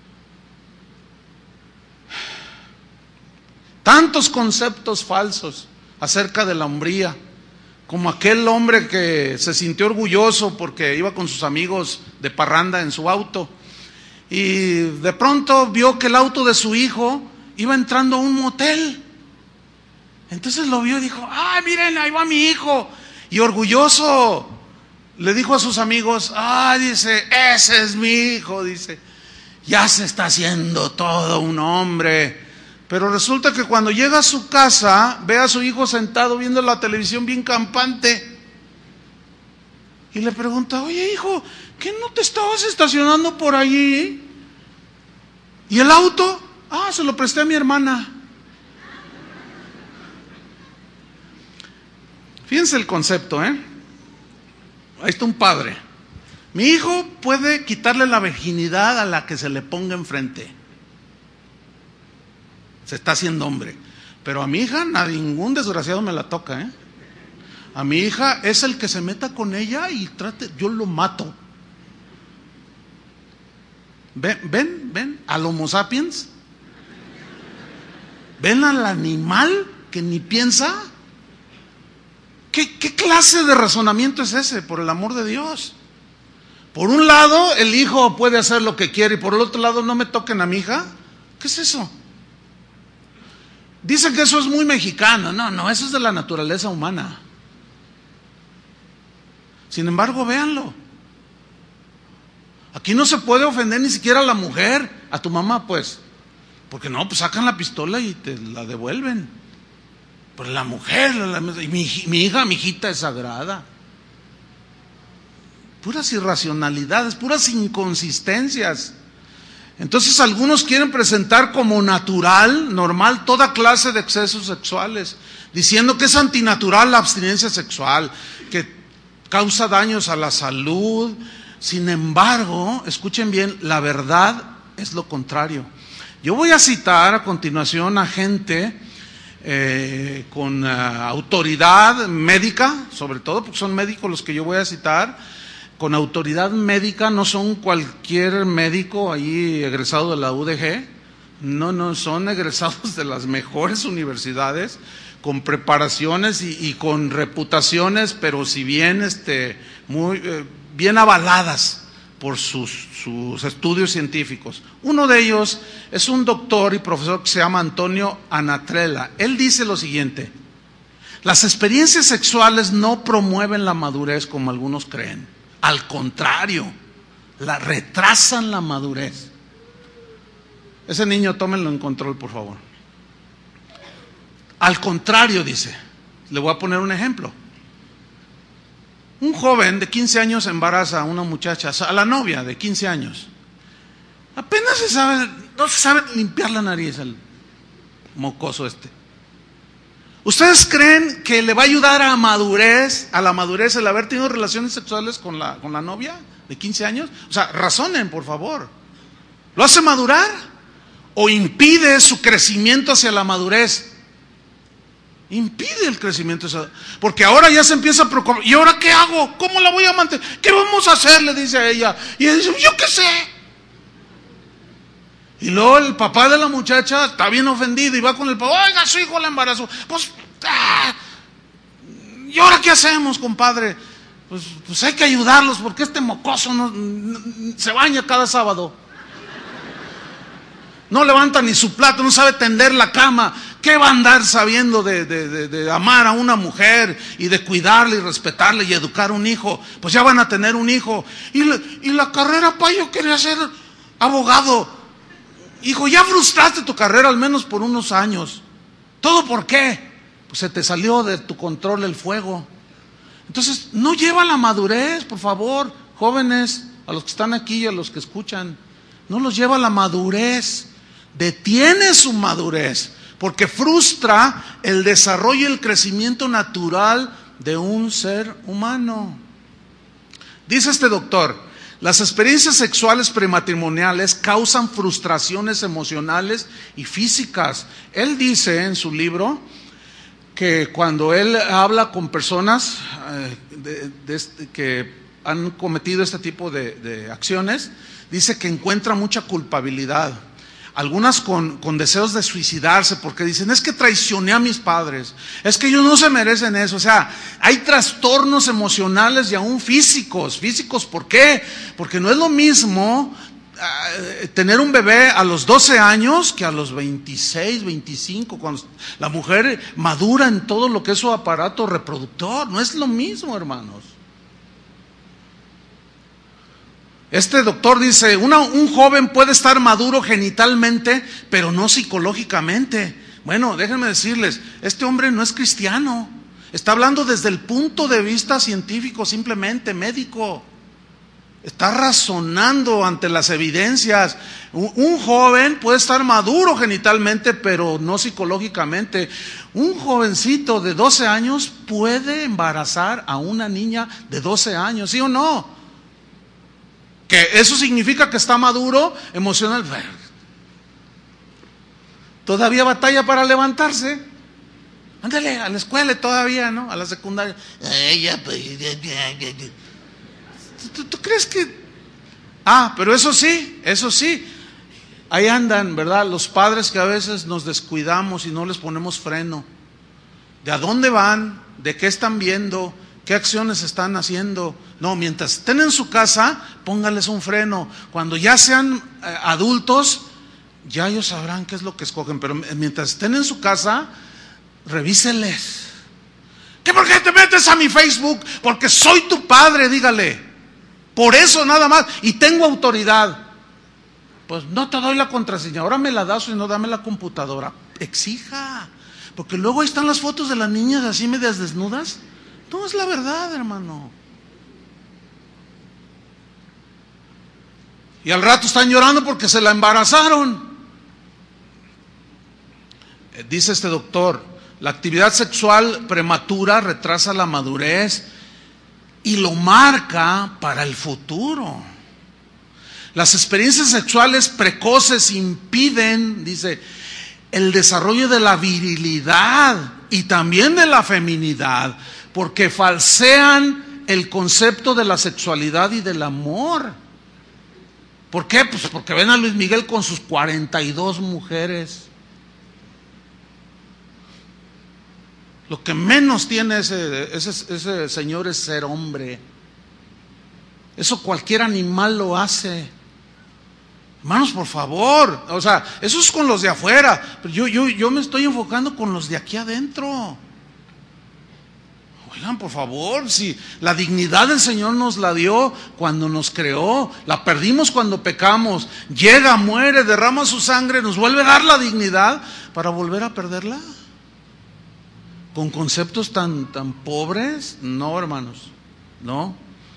Tantos conceptos falsos acerca de la hombría, como aquel hombre que se sintió orgulloso porque iba con sus amigos de parranda en su auto y de pronto vio que el auto de su hijo iba entrando a un motel. Entonces lo vio y dijo, ¡ay, miren, ahí va mi hijo! Y orgulloso le dijo a sus amigos, ¡ay, dice, ese es mi hijo! Dice, ya se está haciendo todo un hombre. Pero resulta que cuando llega a su casa, ve a su hijo sentado viendo la televisión bien campante. Y le pregunta, oye hijo, ¿qué no te estabas estacionando por allí? ¿Y el auto? Ah, se lo presté a mi hermana. Fíjense el concepto, ¿eh? Ahí está un padre. Mi hijo puede quitarle la virginidad a la que se le ponga enfrente. Se está haciendo hombre. Pero a mi hija, a ningún desgraciado me la toca, ¿eh? A mi hija es el que se meta con ella y trate, yo lo mato. ¿Ven? ¿Ven? ¿Ven? Al Homo sapiens. ¿Ven al animal que ni piensa? ¿Qué, qué clase de razonamiento es ese, por el amor de Dios? Por un lado, el hijo puede hacer lo que quiere y por el otro lado, no me toquen a mi hija. ¿Qué es eso? Dicen que eso es muy mexicano. No, no, eso es de la naturaleza humana. Sin embargo, véanlo. Aquí no se puede ofender ni siquiera a la mujer, a tu mamá, pues. Porque no, pues sacan la pistola y te la devuelven. Pero la mujer, la, la, mi, mi hija, mi hijita es sagrada. Puras irracionalidades, puras inconsistencias. Entonces algunos quieren presentar como natural, normal, toda clase de excesos sexuales, diciendo que es antinatural la abstinencia sexual, que causa daños a la salud. Sin embargo, escuchen bien, la verdad es lo contrario. Yo voy a citar a continuación a gente eh, con uh, autoridad médica, sobre todo porque son médicos los que yo voy a citar, con autoridad médica, no son cualquier médico ahí egresado de la U D G, no, no, son egresados de las mejores universidades, con preparaciones y, y con reputaciones, pero si bien este, muy eh, bien avaladas por sus, sus estudios científicos. Uno de ellos es un doctor y profesor que se llama Antonio Anatrella. Él dice lo siguiente: las experiencias sexuales no promueven la madurez como algunos creen. Al contrario, la retrasan la madurez. Ese niño, tómenlo en control, por favor. Al contrario, dice, le voy a poner un ejemplo. Un joven de quince años embaraza a una muchacha, a la novia de quince años. Apenas se sabe, no se sabe limpiar la nariz al mocoso este. ¿Ustedes creen que le va a ayudar a madurez, a la madurez el haber tenido relaciones sexuales con la, con la novia de quince años? O sea, razonen, por favor. ¿Lo hace madurar? ¿O impide su crecimiento hacia la madurez? Impide el crecimiento hacia... Porque ahora ya se empieza a preocupar. ¿Y ahora qué hago? ¿Cómo la voy a mantener? ¿Qué vamos a hacer? Le dice a ella. Y ella dice, yo qué sé. Y luego el papá de la muchacha está bien ofendido y va con el papá, oiga, su hijo la embarazó. Pues, ah, ¿Y ahora qué hacemos, compadre? Pues, pues hay que ayudarlos porque este mocoso no, no, se baña cada sábado. No levanta ni su plato, no sabe tender la cama. ¿Qué va a andar sabiendo de, de, de, de amar a una mujer y de cuidarla y respetarla y educar un hijo? Pues ya van a tener un hijo. Y, le, y la carrera, pa, yo quería ser abogado. Hijo, ya frustraste tu carrera al menos por unos años. ¿Todo por qué? Pues se te salió de tu control el fuego. Entonces, no lleva la madurez, por favor, jóvenes, a los que están aquí y a los que escuchan. No los lleva la madurez. Detiene su madurez, porque frustra el desarrollo y el crecimiento natural de un ser humano. Dice este doctor, las experiencias sexuales prematrimoniales causan frustraciones emocionales y físicas. Él dice en su libro que cuando él habla con personas eh, de, de, que han cometido este tipo de, de acciones, dice que encuentra mucha culpabilidad. Algunas con, con deseos de suicidarse porque dicen, es que traicioné a mis padres, es que ellos no se merecen eso. O sea, hay trastornos emocionales y aún físicos. Físicos, ¿por qué? Porque no es lo mismo uh, tener un bebé a los doce años que a los veintiséis, veinticinco, cuando la mujer madura en todo lo que es su aparato reproductor. No es lo mismo, hermanos. Este doctor dice, una, un joven puede estar maduro genitalmente, pero no psicológicamente. Bueno, déjenme decirles, este hombre no es cristiano. Está hablando desde el punto de vista científico, simplemente médico. Está razonando ante las evidencias. Un, un joven puede estar maduro genitalmente, pero no psicológicamente. Un jovencito de doce años puede embarazar a una niña de doce años, ¿sí o no? Que eso significa que está maduro emocional. Todavía batalla para levantarse. Ándale, a la escuela todavía, ¿no? A la secundaria. ¿Tú, tú crees que...? Ah, pero eso sí, eso sí. Ahí andan, ¿verdad? Los padres que a veces nos descuidamos y no les ponemos freno. ¿De a dónde van? ¿De qué están viendo? ¿Qué acciones están haciendo? No, mientras estén en su casa, póngales un freno. Cuando ya sean eh, adultos, ya ellos sabrán qué es lo que escogen. Pero mientras estén en su casa, revíseles. ¿Qué por qué te metes a mi Facebook? Porque soy tu padre, dígale. Por eso nada más. Y tengo autoridad. Pues no te doy la contraseña. Ahora me la das o no, dame la computadora. Exija. Porque luego ahí están las fotos de las niñas así medias desnudas. No es la verdad, hermano. Y al rato están llorando porque se la embarazaron. Dice este doctor, la actividad sexual prematura retrasa la madurez y lo marca para el futuro. Las experiencias sexuales precoces impiden, dice, el desarrollo de la virilidad y también de la feminidad, porque falsean el concepto de la sexualidad y del amor. ¿Por qué? Pues porque ven a Luis Miguel con sus cuarenta y dos mujeres. Lo que menos tiene ese, ese, ese señor es ser hombre. Eso cualquier animal lo hace. Hermanos, por favor. O sea, eso es con los de afuera. Pero yo, yo, yo me estoy enfocando con los de aquí adentro. Oigan, por favor, si la dignidad del Señor nos la dio cuando nos creó, la perdimos cuando pecamos, llega, muere, derrama su sangre, nos vuelve a dar la dignidad para volver a perderla. Con conceptos tan, tan pobres, no, hermanos, no.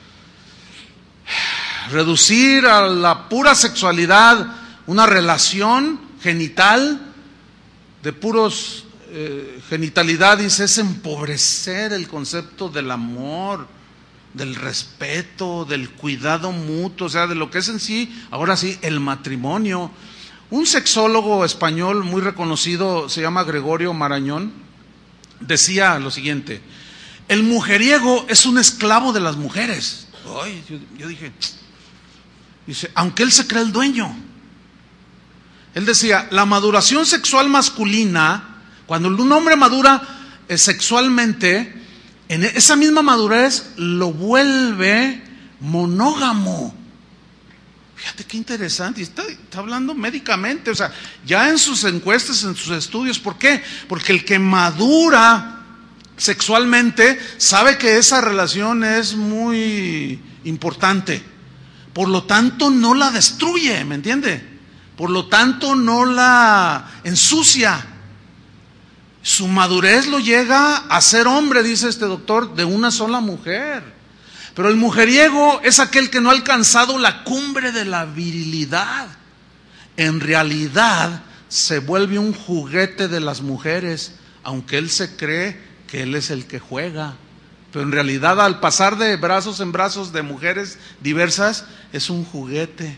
Reducir a la pura sexualidad una relación genital de puros Eh, genitalidad, dice, es empobrecer el concepto del amor, del respeto, del cuidado mutuo, o sea, de lo que es en sí, ahora sí, el matrimonio. Un sexólogo español muy reconocido, se llama Gregorio Marañón, decía lo siguiente: el mujeriego es un esclavo de las mujeres. Ay, yo, yo dije, dice, aunque él se cree el dueño. Él decía, la maduración sexual masculina, cuando un hombre madura eh, sexualmente, en esa misma madurez lo vuelve monógamo. Fíjate qué interesante, y está, está hablando médicamente, o sea, ya en sus encuestas, en sus estudios. ¿Por qué? Porque el que madura sexualmente sabe que esa relación es muy importante, por lo tanto no la destruye, ¿me entiende? Por lo tanto no la ensucia. Su madurez lo llega a ser hombre, dice este doctor, de una sola mujer. Pero el mujeriego es aquel que no ha alcanzado la cumbre de la virilidad. En realidad se vuelve un juguete de las mujeres, aunque él se cree que él es el que juega. Pero en realidad, al pasar de brazos en brazos de mujeres diversas, es un juguete.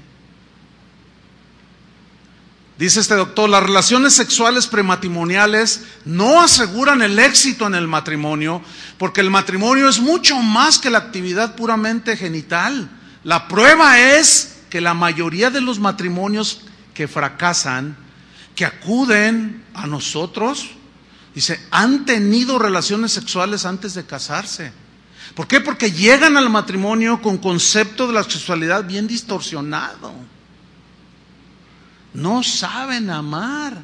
Dice este doctor, las relaciones sexuales prematrimoniales no aseguran el éxito en el matrimonio, porque el matrimonio es mucho más que la actividad puramente genital. La prueba es que la mayoría de los matrimonios que fracasan, que acuden a nosotros, dice, han tenido relaciones sexuales antes de casarse. ¿Por qué? Porque llegan al matrimonio con concepto de la sexualidad bien distorsionado. No saben amar.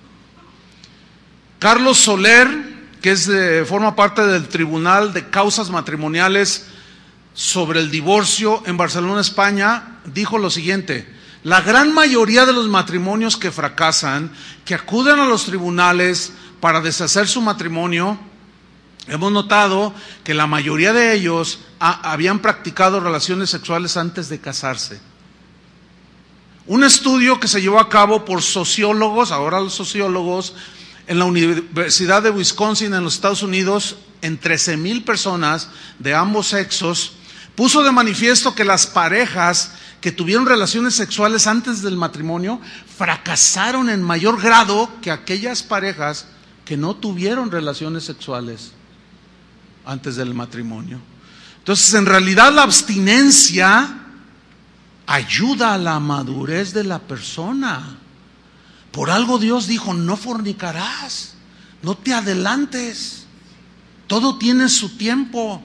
Carlos Soler, que es de, forma parte del Tribunal de Causas Matrimoniales sobre el Divorcio en Barcelona, España, dijo lo siguiente: la gran mayoría de los matrimonios que fracasan, que acuden a los tribunales para deshacer su matrimonio, hemos notado que la mayoría de ellos ha, habían practicado relaciones sexuales antes de casarse. Un estudio que se llevó a cabo por sociólogos, ahora los sociólogos, en la Universidad de Wisconsin en los Estados Unidos, en trece mil personas de ambos sexos, puso de manifiesto que las parejas que tuvieron relaciones sexuales antes del matrimonio fracasaron en mayor grado que aquellas parejas que no tuvieron relaciones sexuales antes del matrimonio. Entonces, en realidad la abstinencia ayuda a la madurez de la persona. Por algo Dios dijo, no fornicarás, no te adelantes, todo tiene su tiempo.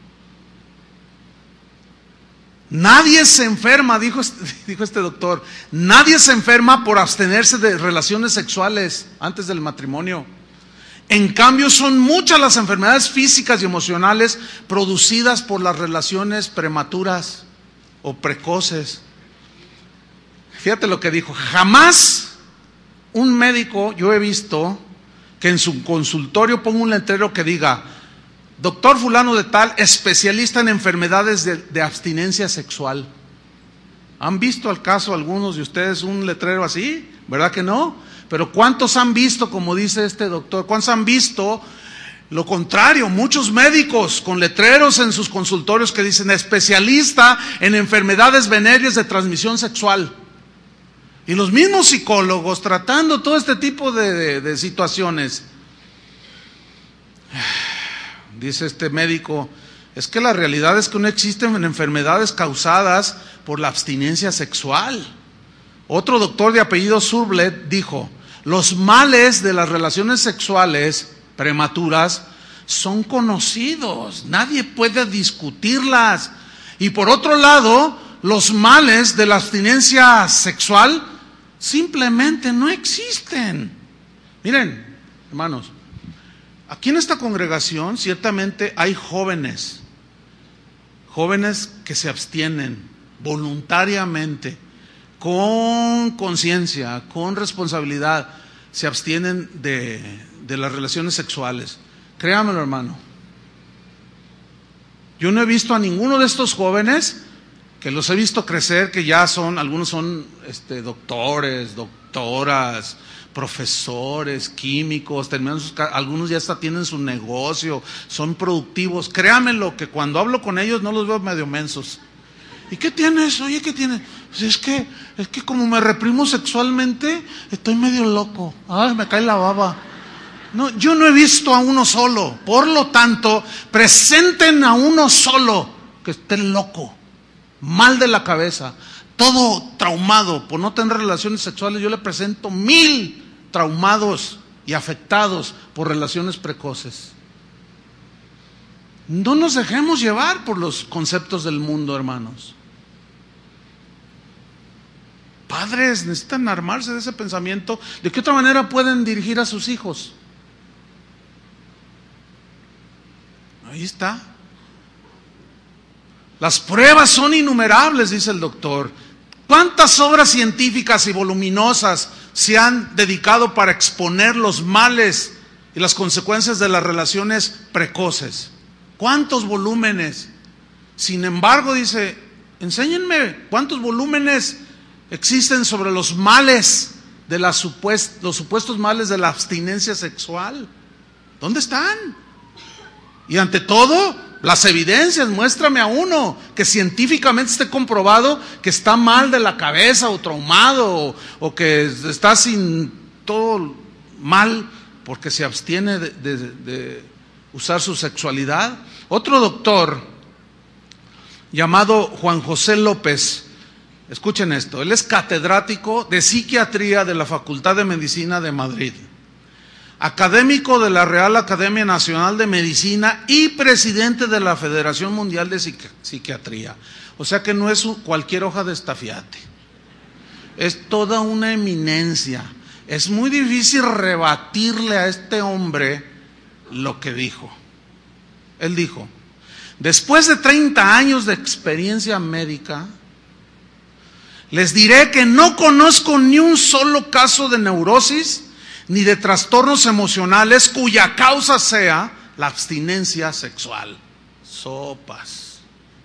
Nadie se enferma, dijo este, dijo este doctor, nadie se enferma por abstenerse de relaciones sexuales antes del matrimonio. En cambio, son muchas las enfermedades físicas y emocionales producidas por las relaciones prematuras o precoces. Fíjate lo que dijo: jamás un médico, yo he visto, que en su consultorio ponga un letrero que diga, doctor fulano de tal, especialista en enfermedades de, de abstinencia sexual. ¿Han visto al caso algunos de ustedes un letrero así? ¿Verdad que no? Pero ¿cuántos han visto, como dice este doctor? ¿Cuántos han visto lo contrario? Muchos médicos con letreros en sus consultorios que dicen especialista en enfermedades venéreas de transmisión sexual. Y los mismos psicólogos tratando todo este tipo de, de, de situaciones. Dice este médico, es que la realidad es que no existen enfermedades causadas por la abstinencia sexual. Otro doctor de apellido Surblet dijo, los males de las relaciones sexuales prematuras son conocidos, nadie puede discutirlas. Y por otro lado, los males de la abstinencia sexual simplemente no existen. Miren, hermanos, aquí en esta congregación ciertamente hay jóvenes, jóvenes que se abstienen voluntariamente, con conciencia, con responsabilidad, se abstienen de, de las relaciones sexuales. Créamelo, hermano. Yo no he visto a ninguno de estos jóvenes, que los he visto crecer, que ya son, algunos son este, doctores, doctoras, profesores, químicos, terminan sus, algunos ya hasta tienen su negocio, son productivos. Créamelo que cuando hablo con ellos no los veo medio mensos. ¿Y qué tienes? Oye, ¿qué tienes? Pues es que, es que como me reprimo sexualmente, estoy medio loco. Ay, me cae la baba. No, yo no he visto a uno solo. Por lo tanto, presenten a uno solo que esté loco, mal de la cabeza, todo traumado por no tener relaciones sexuales. Yo le presento mil traumados y afectados por relaciones precoces. No nos dejemos llevar por los conceptos del mundo, hermanos. Padres necesitan armarse de ese pensamiento. ¿De qué otra manera pueden dirigir a sus hijos? Ahí está. Las pruebas son innumerables, dice el doctor. ¿Cuántas obras científicas y voluminosas se han dedicado para exponer los males y las consecuencias de las relaciones precoces? ¿Cuántos volúmenes? Sin embargo, dice, enséñenme cuántos volúmenes existen sobre los males de la supuest, los supuestos males de la abstinencia sexual. ¿Dónde están? Y ante todo, las evidencias. Muéstrame a uno que científicamente esté comprobado que está mal de la cabeza o traumado o, o que está sin todo mal porque se abstiene de, de, de usar su sexualidad. Otro doctor llamado Juan José López, escuchen esto, él es catedrático de psiquiatría de la Facultad de Medicina de Madrid, académico de la Real Academia Nacional de Medicina y presidente de la Federación Mundial de Psiqui- Psiquiatría. O sea que no es cualquier hoja de estafiate, es toda una eminencia. Es muy difícil rebatirle a este hombre lo que dijo. Él dijo, después de treinta años de experiencia médica, les diré que no conozco ni un solo caso de neurosis ni de trastornos emocionales cuya causa sea la abstinencia sexual. Sopas.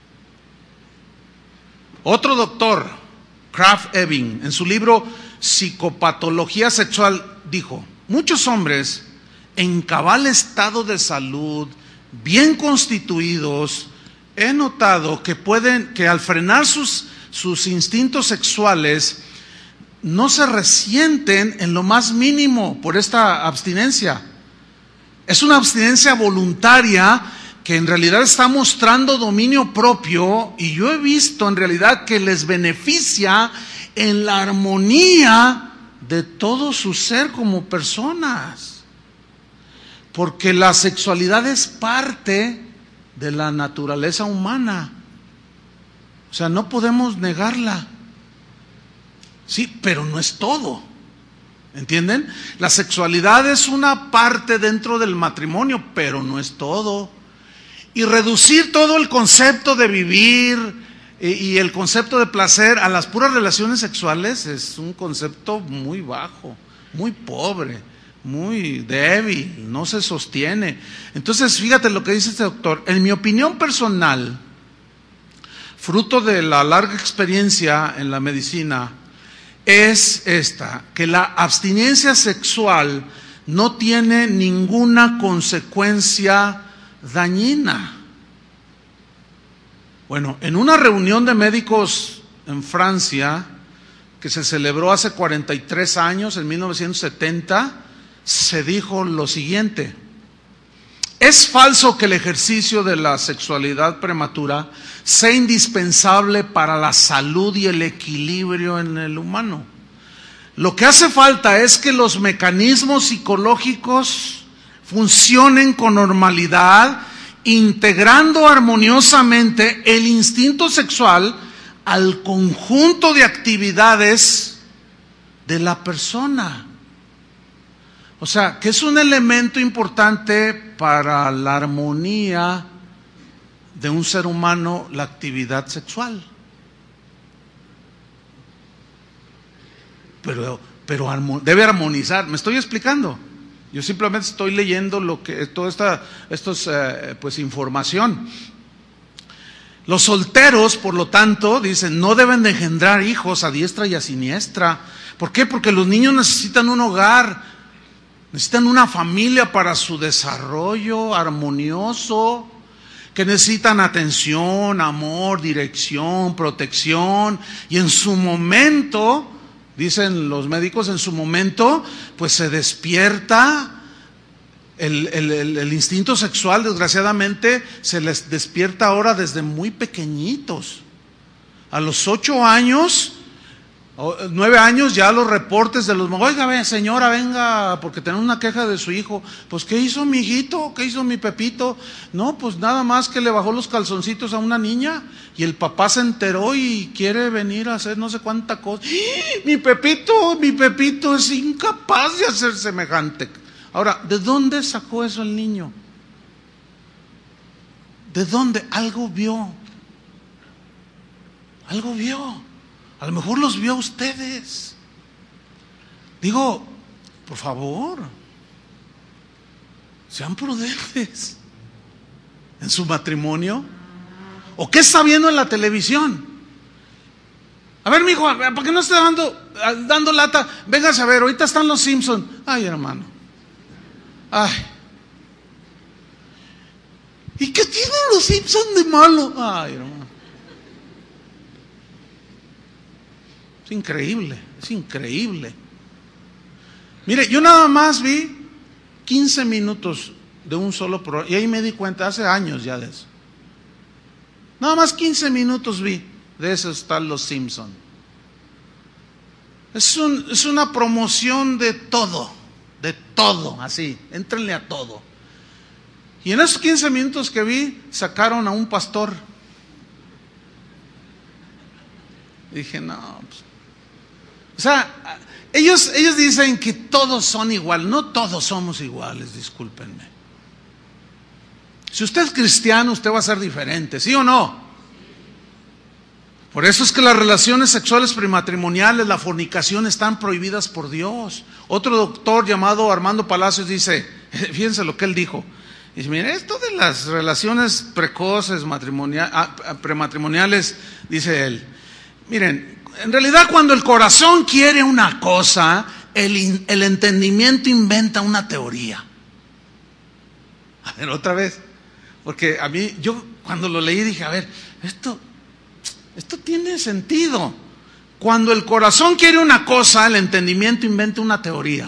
Otro doctor, Krafft Ebing, en su libro Psicopatología Sexual, dijo, muchos hombres en cabal estado de salud, bien constituidos, he notado que pueden, que al frenar sus, sus instintos sexuales, no se resienten en lo más mínimo por esta abstinencia. Es una abstinencia voluntaria que en realidad está mostrando dominio propio, y yo he visto en realidad que les beneficia en la armonía de todo su ser como personas. Porque la sexualidad es parte de la naturaleza humana. O sea, no podemos negarla. Sí, pero no es todo. ¿Entienden? La sexualidad es una parte dentro del matrimonio, pero no es todo. Y reducir todo el concepto de vivir y, y el concepto de placer a las puras relaciones sexuales es un concepto muy bajo, muy pobre, muy débil, no se sostiene. Entonces, fíjate lo que dice este doctor. En mi opinión personal, fruto de la larga experiencia en la medicina, es esta, que la abstinencia sexual no tiene ninguna consecuencia dañina. Bueno, en una reunión de médicos en Francia, que se celebró hace cuarenta y tres años, en mil novecientos setenta, se dijo lo siguiente: es falso que el ejercicio de la sexualidad prematura sea indispensable para la salud y el equilibrio en el humano. Lo que hace falta es que los mecanismos psicológicos funcionen con normalidad, integrando armoniosamente el instinto sexual al conjunto de actividades de la persona. O sea, que es un elemento importante para la armonía de un ser humano, la actividad sexual. Pero, pero armo, debe armonizar. ¿Me estoy explicando? Yo simplemente estoy leyendo lo que toda esta esto es, eh, pues información. Los solteros, por lo tanto, dicen, no deben de engendrar hijos a diestra y a siniestra. ¿Por qué? Porque los niños necesitan un hogar, necesitan una familia para su desarrollo armonioso, que necesitan atención, amor, dirección, protección, y en su momento, dicen los médicos, en su momento, pues se despierta el, el, el, el instinto sexual. Desgraciadamente se les despierta ahora desde muy pequeñitos. A los ocho años Nueve años ya los reportes de los... Oiga, ve, señora, venga, porque tenemos una queja de su hijo. Pues, ¿qué hizo mi hijito? ¿Qué hizo mi Pepito? No, pues nada más que le bajó los calzoncitos a una niña y el papá se enteró y quiere venir a hacer no sé cuánta cosa. ¡Ah! Mi Pepito, mi Pepito es incapaz de hacer semejante. Ahora, ¿de dónde sacó eso el niño? ¿De dónde? Algo vio. Algo vio. A lo mejor los vio a ustedes. Digo, por favor, sean prudentes en su matrimonio. ¿O qué está viendo en la televisión? A ver, mijo, ¿por qué no está dando, dando lata? Véngase a ver, ahorita están los Simpsons. Ay, hermano. Ay. ¿Y qué tienen los Simpsons de malo? Ay, hermano. Es increíble, es increíble. Mire, yo nada más vi quince minutos de un solo programa, y ahí me di cuenta, hace años ya de eso. Nada más quince minutos vi, de eso están los Simpson. Es, un, es una promoción de todo, de todo, así, éntrenle a todo. Y en esos quince minutos que vi, sacaron a un pastor. Dije, no, pues, o sea, ellos, ellos dicen que todos son iguales. No todos somos iguales, discúlpenme. Si usted es cristiano, usted va a ser diferente, ¿sí o no? Por eso es que las relaciones sexuales prematrimoniales, la fornicación, están prohibidas por Dios. Otro doctor llamado Armando Palacios dice, fíjense lo que él dijo. Dice, mire, esto de las relaciones precoces, matrimonial, prematrimoniales, dice él, miren, en realidad cuando el corazón quiere una cosa, el, el entendimiento inventa una teoría. A ver, otra vez, porque a mí, yo cuando lo leí dije, a ver, esto, esto tiene sentido. Cuando el corazón quiere una cosa, el entendimiento inventa una teoría.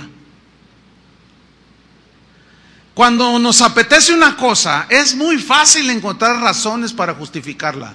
Cuando nos apetece una cosa, es muy fácil encontrar razones para justificarla.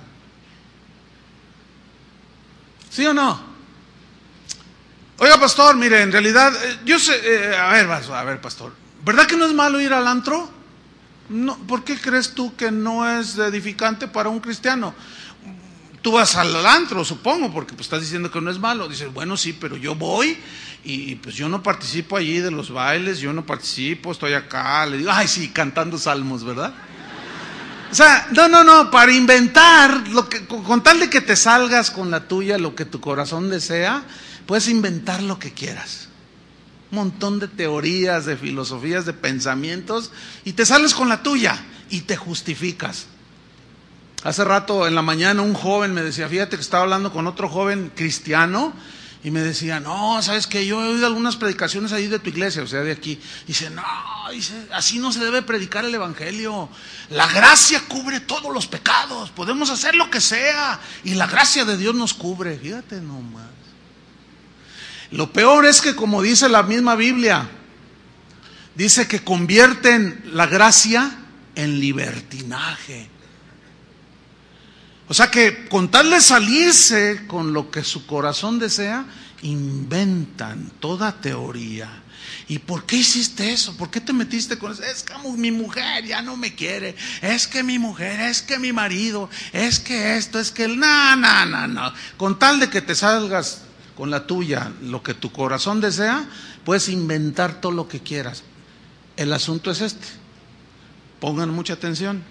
¿Sí o no? Oiga, pastor, mire, en realidad, yo sé, eh, a ver, a ver, pastor, ¿verdad que no es malo ir al antro? No, ¿por qué crees tú que no es edificante para un cristiano? Tú vas al antro, supongo, porque pues estás diciendo que no es malo. Dices, bueno, sí, pero yo voy y pues yo no participo allí de los bailes, yo no participo, estoy acá, le digo, ay, sí, cantando salmos, ¿verdad? O sea, no, no, no, para inventar, lo que, con tal de que te salgas con la tuya, lo que tu corazón desea, puedes inventar lo que quieras. Un montón de teorías, de filosofías, de pensamientos, y te sales con la tuya y te justificas. Hace rato en la mañana un joven me decía, fíjate que estaba hablando con otro joven cristiano, y me decía, no, ¿sabes qué? Yo he oído algunas predicaciones ahí de tu iglesia, o sea, de aquí. Dice, no, dice, así no se debe predicar el evangelio. La gracia cubre todos los pecados, podemos hacer lo que sea, y la gracia de Dios nos cubre. Fíjate nomás. Lo peor es que, como dice la misma Biblia, dice que convierten la gracia en libertinaje. O sea que con tal de salirse con lo que su corazón desea, inventan toda teoría. ¿Y por qué hiciste eso? ¿Por qué te metiste con eso? Es que mi mujer ya no me quiere. Es que mi mujer, es que mi marido, es que esto, es que el... No, no, no, no. Con tal de que te salgas con la tuya, lo que tu corazón desea, puedes inventar todo lo que quieras. El asunto es este. Pongan mucha atención.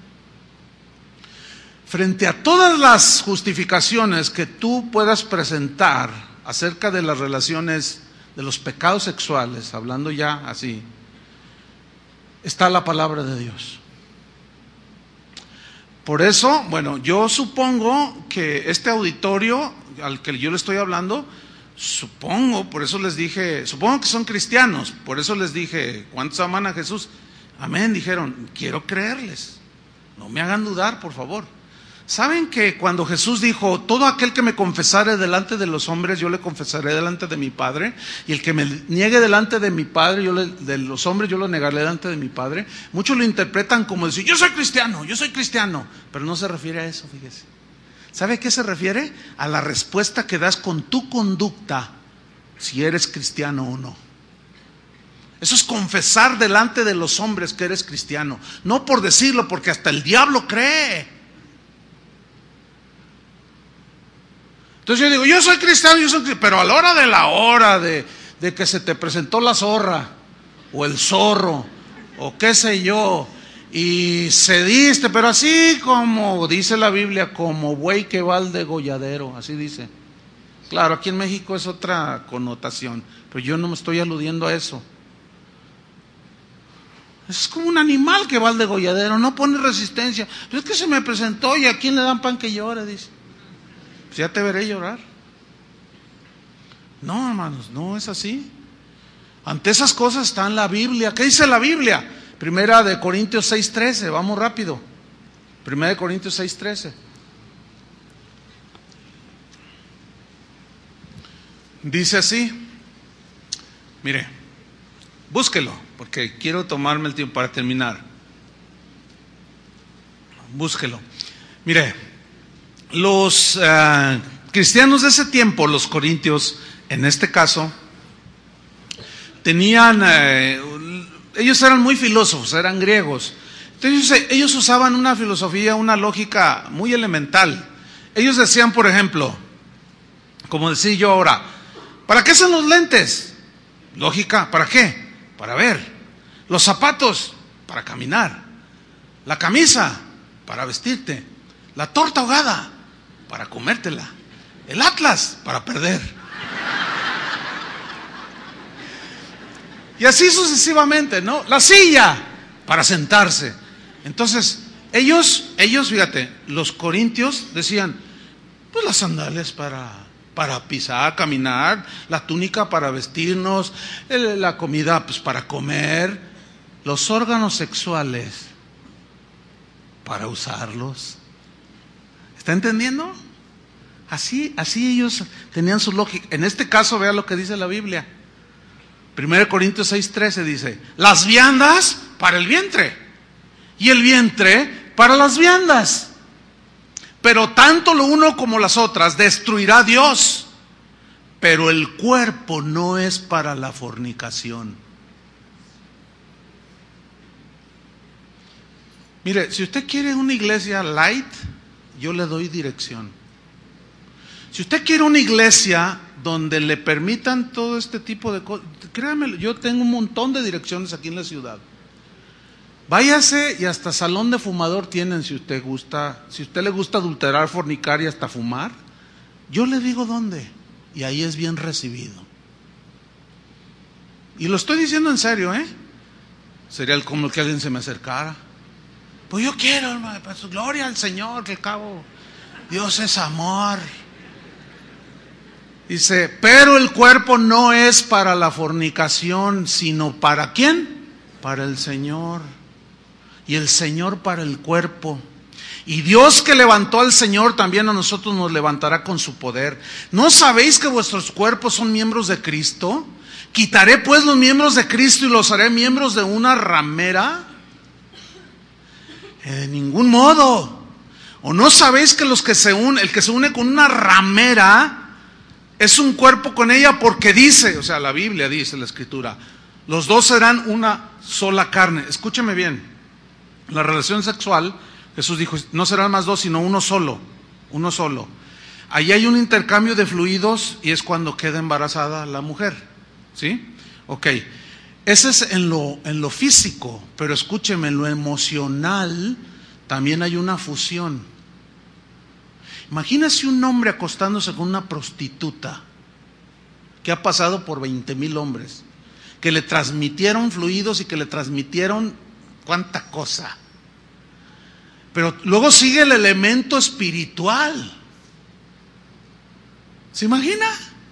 Frente a todas las justificaciones que tú puedas presentar acerca de las relaciones, de los pecados sexuales, hablando ya así, está la palabra de Dios. Por eso, bueno, yo supongo que este auditorio al que yo le estoy hablando, supongo, por eso les dije, supongo que son cristianos, por eso les dije, ¿cuántos aman a Jesús? Amén, dijeron, quiero creerles, no me hagan dudar, por favor. ¿Saben que cuando Jesús dijo, todo aquel que me confesare delante de los hombres, yo le confesaré delante de mi Padre, y el que me niegue delante de mi Padre, yo le, de los hombres, yo lo negaré delante de mi Padre? Muchos lo interpretan como decir, yo soy cristiano, yo soy cristiano, pero no se refiere a eso, fíjese. ¿Sabe a qué se refiere? A la respuesta que das con tu conducta, si eres cristiano o no. Eso es confesar delante de los hombres que eres cristiano. No por decirlo, porque hasta el diablo cree. Entonces yo digo, yo soy cristiano, yo soy cristiano, pero a la hora de la hora de, de que se te presentó la zorra, o el zorro, o qué sé yo, y cediste, pero así como dice la Biblia, como buey que va al degolladero, así dice. Claro, aquí en México es otra connotación, pero yo no me estoy aludiendo a eso. Es como un animal que va al degolladero, no pone resistencia. Pero es que se me presentó y a quién le dan pan que llore, dice. Pues ya te veré llorar. No, hermanos, no es así. Ante esas cosas está en la Biblia. ¿Qué dice la Biblia? Primera de Corintios seis trece, vamos rápido. Primera de Corintios seis trece. Dice así, mire, búsquelo, porque quiero tomarme el tiempo para terminar. Búsquelo. Mire, los uh, cristianos de ese tiempo, los corintios, en este caso, tenían, uh, ellos eran muy filósofos, eran griegos. Entonces ellos usaban una filosofía, una lógica muy elemental. Ellos decían, por ejemplo, como decía yo ahora, ¿para qué son los lentes? Lógica, ¿para qué? Para ver. Los zapatos, para caminar. La camisa, para vestirte. La torta ahogada, para comértela. El atlas, para perder. Y así sucesivamente, ¿no? La silla, para sentarse. Entonces, ellos, ellos, fíjate, los corintios decían, pues las sandalias para, para pisar, caminar, la túnica para vestirnos, la comida pues para comer, los órganos sexuales para usarlos. ¿Está entendiendo? Así, así ellos tenían su lógica. En este caso, vea lo que dice la Biblia. Primera de Corintios seis trece dice, las viandas para el vientre y el vientre para las viandas. Pero tanto lo uno como las otras destruirá Dios. Pero el cuerpo no es para la fornicación. Mire, si usted quiere una iglesia light, yo le doy dirección. Si usted quiere una iglesia donde le permitan todo este tipo de cosas, créame, yo tengo un montón de direcciones aquí en la ciudad. Váyase y hasta salón de fumador tienen si usted gusta, si usted le gusta adulterar, fornicar y hasta fumar, yo le digo dónde, y ahí es bien recibido. Y lo estoy diciendo en serio, ¿eh? Sería como que alguien se me acercara. Pues yo quiero, hermano, pues, gloria al Señor, que al cabo Dios es amor. Dice, pero el cuerpo no es para la fornicación, sino ¿para quién? Para el Señor. Y el Señor para el cuerpo. Y Dios que levantó al Señor también a nosotros nos levantará con su poder. ¿No sabéis que vuestros cuerpos son miembros de Cristo? ¿Quitaré pues los miembros de Cristo y los haré miembros de una ramera? Eh, de ningún modo. ¿O no sabéis que los que se unen, el que se une con una ramera es un cuerpo con ella? Porque dice, o sea, la Biblia dice, la Escritura, los dos serán una sola carne. Escúcheme bien, la relación sexual, Jesús dijo, no serán más dos, sino uno solo, uno solo. Ahí hay un intercambio de fluidos y es cuando queda embarazada la mujer, ¿sí? Ok, ese es en lo, en lo físico, pero escúcheme, en lo emocional también hay una fusión. Imagínese un hombre acostándose con una prostituta que ha pasado por veinte mil hombres, que le transmitieron fluidos y que le transmitieron cuánta cosa. Pero luego sigue el elemento espiritual. ¿Se imagina?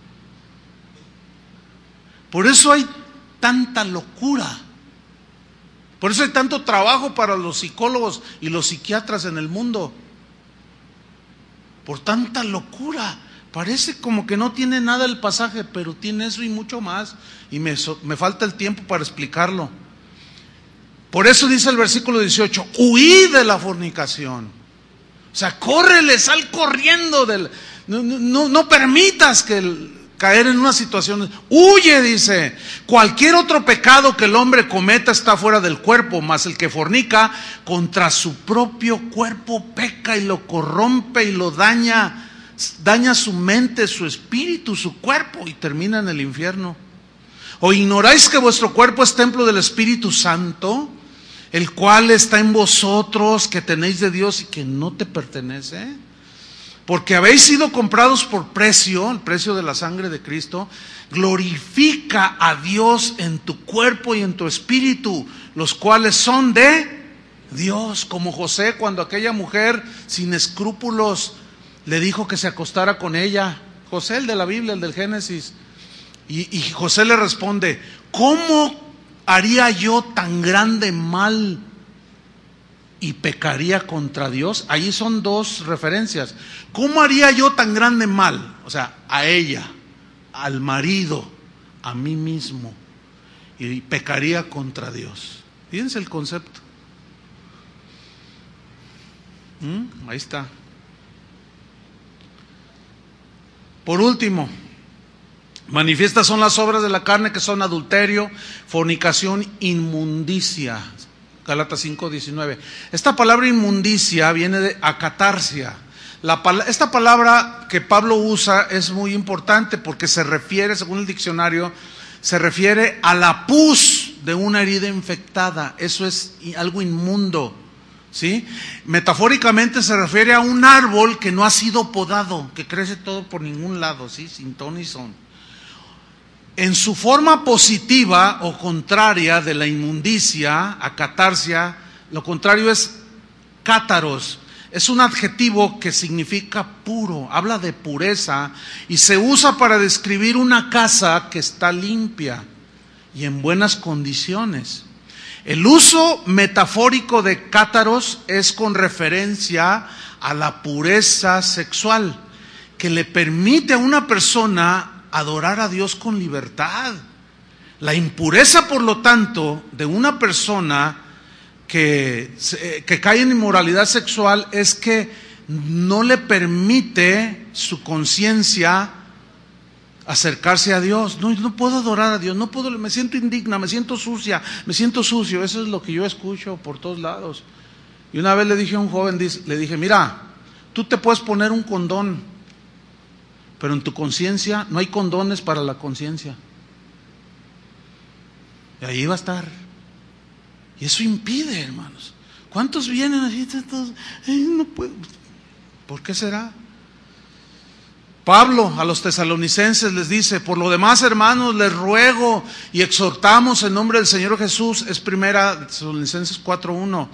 Por eso hay tanta locura. Por eso hay tanto trabajo para los psicólogos y los psiquiatras en el mundo. Por tanta locura. Parece como que no tiene nada el pasaje, pero tiene eso y mucho más. Y me, me falta el tiempo para explicarlo. Por eso dice el versículo dieciocho, huid de la fornicación. O sea, córrele, sal corriendo. Del, no, no, no permitas que el, caer en una situación. Huye, dice. Cualquier otro pecado que el hombre cometa está fuera del cuerpo, mas el que fornica contra su propio cuerpo peca y lo corrompe y lo daña. Daña su mente, su espíritu, su cuerpo y termina en el infierno. ¿O ignoráis que vuestro cuerpo es templo del Espíritu Santo, el cual está en vosotros, que tenéis de Dios y que no te pertenece? Porque habéis sido comprados por precio, el precio de la sangre de Cristo. Glorifica a Dios en tu cuerpo y en tu espíritu, los cuales son de Dios. Como José, cuando aquella mujer sin escrúpulos le dijo que se acostara con ella. José, el de la Biblia, el del Génesis. Y, y José le responde: ¿cómo haría yo tan grande mal y pecaría contra Dios? Ahí son dos referencias. ¿Cómo haría yo tan grande mal? O sea, a ella, al marido, a mí mismo, y pecaría contra Dios. Fíjense el concepto. ¿Mm? Ahí está. Por último, manifiestas son las obras de la carne, que son adulterio, fornicación, inmundicia. Gálatas cinco diecinueve. Esta palabra inmundicia viene de acatarsia. La, esta palabra que Pablo usa es muy importante porque se refiere, según el diccionario, se refiere a la pus de una herida infectada. Eso es algo inmundo, ¿sí? Metafóricamente se refiere a un árbol que no ha sido podado, que crece todo por ningún lado, ¿sí? Sin ton ni son. En su forma positiva o contraria de la inmundicia, acatarsia, lo contrario es cátaros. Es un adjetivo que significa puro, habla de pureza y se usa para describir una casa que está limpia y en buenas condiciones. El uso metafórico de cátaros es con referencia a la pureza sexual, que le permite a una persona adorar a Dios con libertad. La impureza, por lo tanto, de una persona que, que cae en inmoralidad sexual es que no le permite su conciencia acercarse a Dios. No, no puedo adorar a Dios, no puedo, me siento indigna, me siento sucia, me siento sucio. Eso es lo que yo escucho por todos lados. Y una vez le dije a un joven, le dije: mira, tú te puedes poner un condón, pero en tu conciencia no hay condones para la conciencia. Y ahí va a estar. Y eso impide, hermanos. ¿Cuántos vienen así? Todos, no puedo. ¿Por qué será? Pablo a los tesalonicenses les dice: por lo demás, hermanos, les ruego y exhortamos en nombre del Señor Jesús. Es primera Tesalonicenses cuatro uno.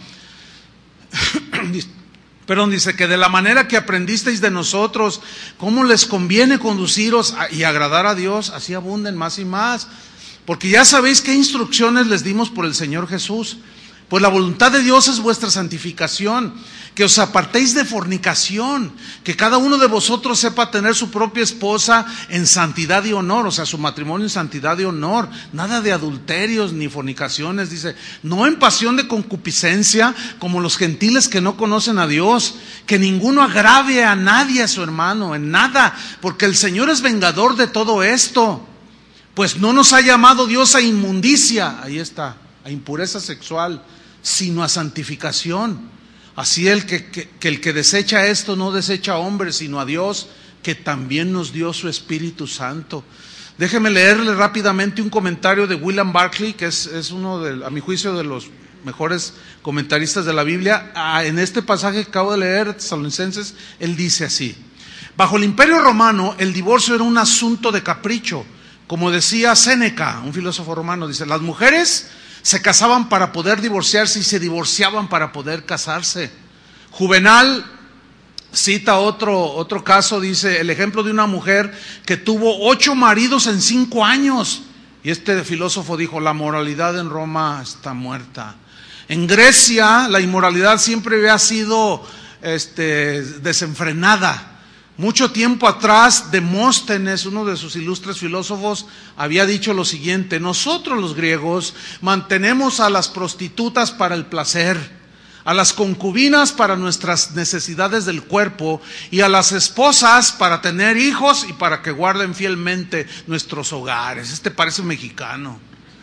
Perdón, dice que de la manera que aprendisteis de nosotros, cómo les conviene conduciros y agradar a Dios, así abunden más y más. Porque ya sabéis qué instrucciones les dimos por el Señor Jesús. Pues la voluntad de Dios es vuestra santificación, que os apartéis de fornicación, que cada uno de vosotros sepa tener su propia esposa en santidad y honor, o sea, su matrimonio en santidad y honor, nada de adulterios ni fornicaciones, dice, no en pasión de concupiscencia, como los gentiles que no conocen a Dios, que ninguno agrave a nadie, a su hermano, en nada, porque el Señor es vengador de todo esto, pues no nos ha llamado Dios a inmundicia, ahí está, a impureza sexual, sino a santificación. Así el que, que, que el que desecha esto no desecha a hombres, sino a Dios, que también nos dio su Espíritu Santo. Déjeme leerle rápidamente un comentario de William Barclay, que es, es uno, de, a mi juicio, de los mejores comentaristas de la Biblia. Ah, en este pasaje que acabo de leer, Tesalonicenses, él dice así: bajo el Imperio Romano, el divorcio era un asunto de capricho. Como decía Séneca, un filósofo romano, dice, las mujeres se casaban para poder divorciarse y se divorciaban para poder casarse. Juvenal cita otro, otro caso, dice, el ejemplo de una mujer que tuvo ocho maridos en cinco años. Y este filósofo dijo, la moralidad en Roma está muerta. En Grecia la inmoralidad siempre había sido este, desenfrenada. Mucho tiempo atrás, Demóstenes, uno de sus ilustres filósofos, había dicho lo siguiente: nosotros los griegos mantenemos a las prostitutas para el placer, a las concubinas para nuestras necesidades del cuerpo y a las esposas para tener hijos y para que guarden fielmente nuestros hogares. Este parece mexicano.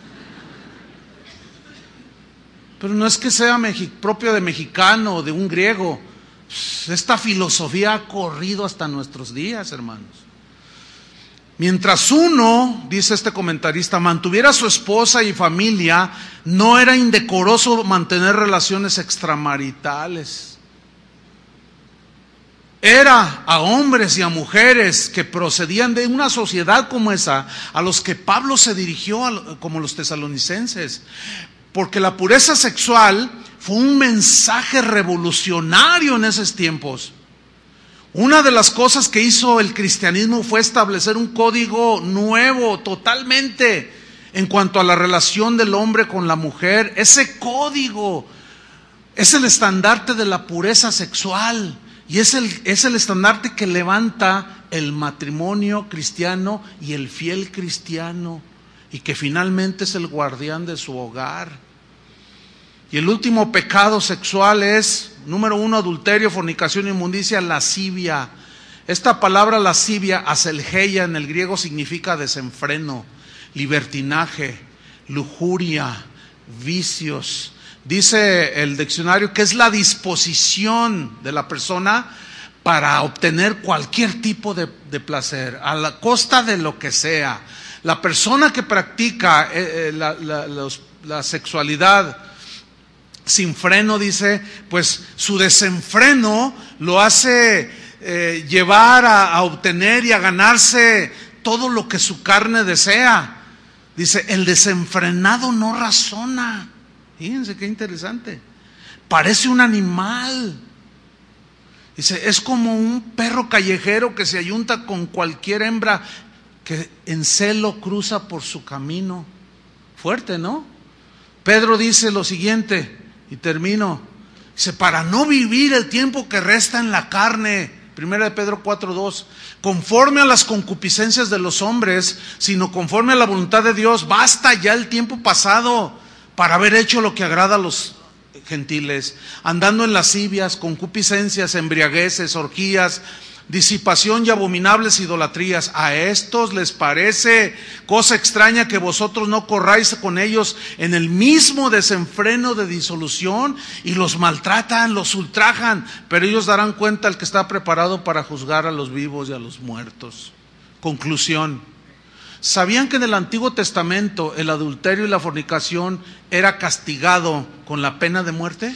Pero no es que sea propio de mexicano o de un griego. Esta filosofía ha corrido hasta nuestros días, hermanos. Mientras uno, dice este comentarista, mantuviera a su esposa y familia, no era indecoroso mantener relaciones extramaritales. Era a hombres y a mujeres que procedían de una sociedad como esa, a los que Pablo se dirigió, a, como los tesalonicenses. Porque la pureza sexual fue un mensaje revolucionario en esos tiempos. Una de las cosas que hizo el cristianismo fue establecer un código nuevo totalmente en cuanto a la relación del hombre con la mujer. Ese código es el estandarte de la pureza sexual y es el, es el estandarte que levanta el matrimonio cristiano y el fiel cristiano, y que finalmente es el guardián de su hogar. Y el último pecado sexual es, número uno, adulterio, fornicación, inmundicia, lascivia. Esta palabra lascivia, aselgeia en el griego, significa desenfreno, libertinaje, lujuria, vicios. Dice el diccionario que es la disposición de la persona para obtener cualquier tipo de, de placer, a la costa de lo que sea. La persona que practica eh, eh, la, la, los, la sexualidad sin freno, dice, pues su desenfreno lo hace eh, llevar a, a obtener y a ganarse todo lo que su carne desea. Dice, el desenfrenado no razona. Fíjense qué interesante. Parece un animal. Dice, es como un perro callejero que se ayunta con cualquier hembra que en celo cruza por su camino. Fuerte, ¿no? Pedro dice lo siguiente, y termino. Dice, para no vivir el tiempo que resta en la carne, primera de Pedro cuatro dos, conforme a las concupiscencias de los hombres, sino conforme a la voluntad de Dios. Basta ya el tiempo pasado para haber hecho lo que agrada a los gentiles, andando en lascivias, concupiscencias, embriagueces, orgías, disipación y abominables idolatrías. A estos les parece cosa extraña que vosotros no corráis con ellos en el mismo desenfreno de disolución, y los maltratan, los ultrajan, pero ellos darán cuenta al que está preparado para juzgar a los vivos y a los muertos. Conclusión. ¿Sabían que en el Antiguo Testamento el adulterio y la fornicación era castigado con la pena de muerte?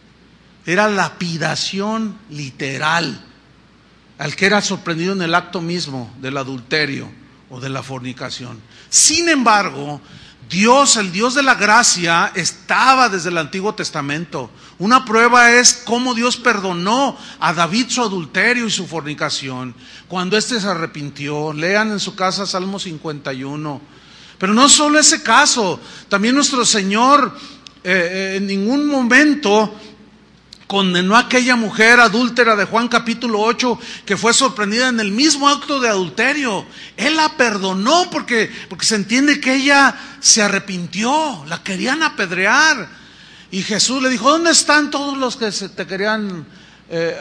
Era lapidación literal al que era sorprendido en el acto mismo del adulterio o de la fornicación. Sin embargo, Dios, el Dios de la gracia, estaba desde el Antiguo Testamento. Una prueba es cómo Dios perdonó a David su adulterio y su fornicación, cuando éste se arrepintió. Lean en su casa Salmo cincuenta y uno. Pero no solo ese caso, también nuestro Señor eh, en ningún momento condenó a aquella mujer adúltera de Juan capítulo ocho, que fue sorprendida en el mismo acto de adulterio. Él la perdonó porque, porque se entiende que ella se arrepintió, la querían apedrear. Y Jesús le dijo, ¿dónde están todos los que se te querían eh,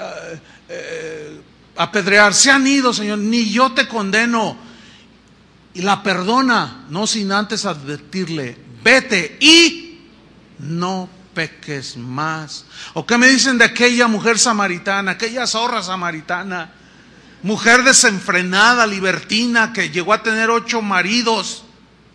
eh, apedrear? Se han ido, Señor, ni yo te condeno. Y la perdona, no sin antes advertirle, vete y no peques más. ¿O qué me dicen de aquella mujer samaritana, aquella zorra samaritana, mujer desenfrenada, libertina, que llegó a tener ocho maridos?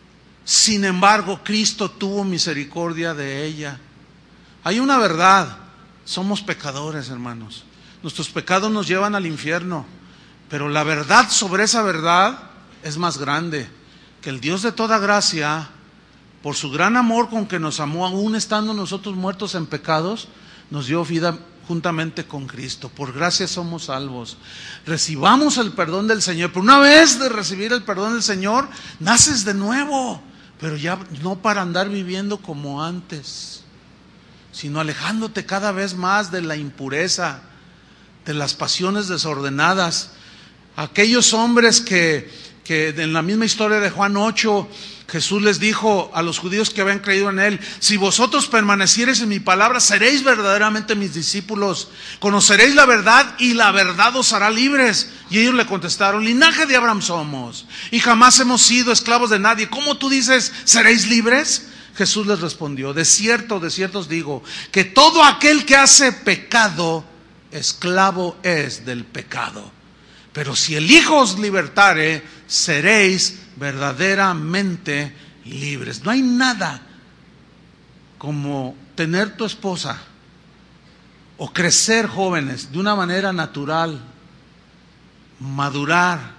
Sin embargo, Cristo tuvo misericordia de ella. Hay una verdad, somos pecadores, hermanos. Nuestros pecados nos llevan al infierno, pero la verdad sobre esa verdad es más grande, que el Dios de toda gracia, por su gran amor con que nos amó, aún estando nosotros muertos en pecados, nos dio vida juntamente con Cristo. Por gracia somos salvos. Recibamos el perdón del Señor. Pero una vez de recibir el perdón del Señor, naces de nuevo, pero ya no para andar viviendo como antes, sino alejándote cada vez más de la impureza, de las pasiones desordenadas. Aquellos hombres que, que en la misma historia de Juan ocho, Jesús les dijo a los judíos que habían creído en Él: si vosotros permaneciereis en mi palabra, seréis verdaderamente mis discípulos, conoceréis la verdad y la verdad os hará libres. Y ellos le contestaron: linaje de Abraham somos y jamás hemos sido esclavos de nadie. ¿Cómo tú dices, seréis libres? Jesús les respondió: de cierto, de cierto os digo, que todo aquel que hace pecado, esclavo es del pecado. Pero si el Hijo os libertare, seréis verdaderamente libres. No hay nada como tener tu esposa o crecer jóvenes de una manera natural, madurar,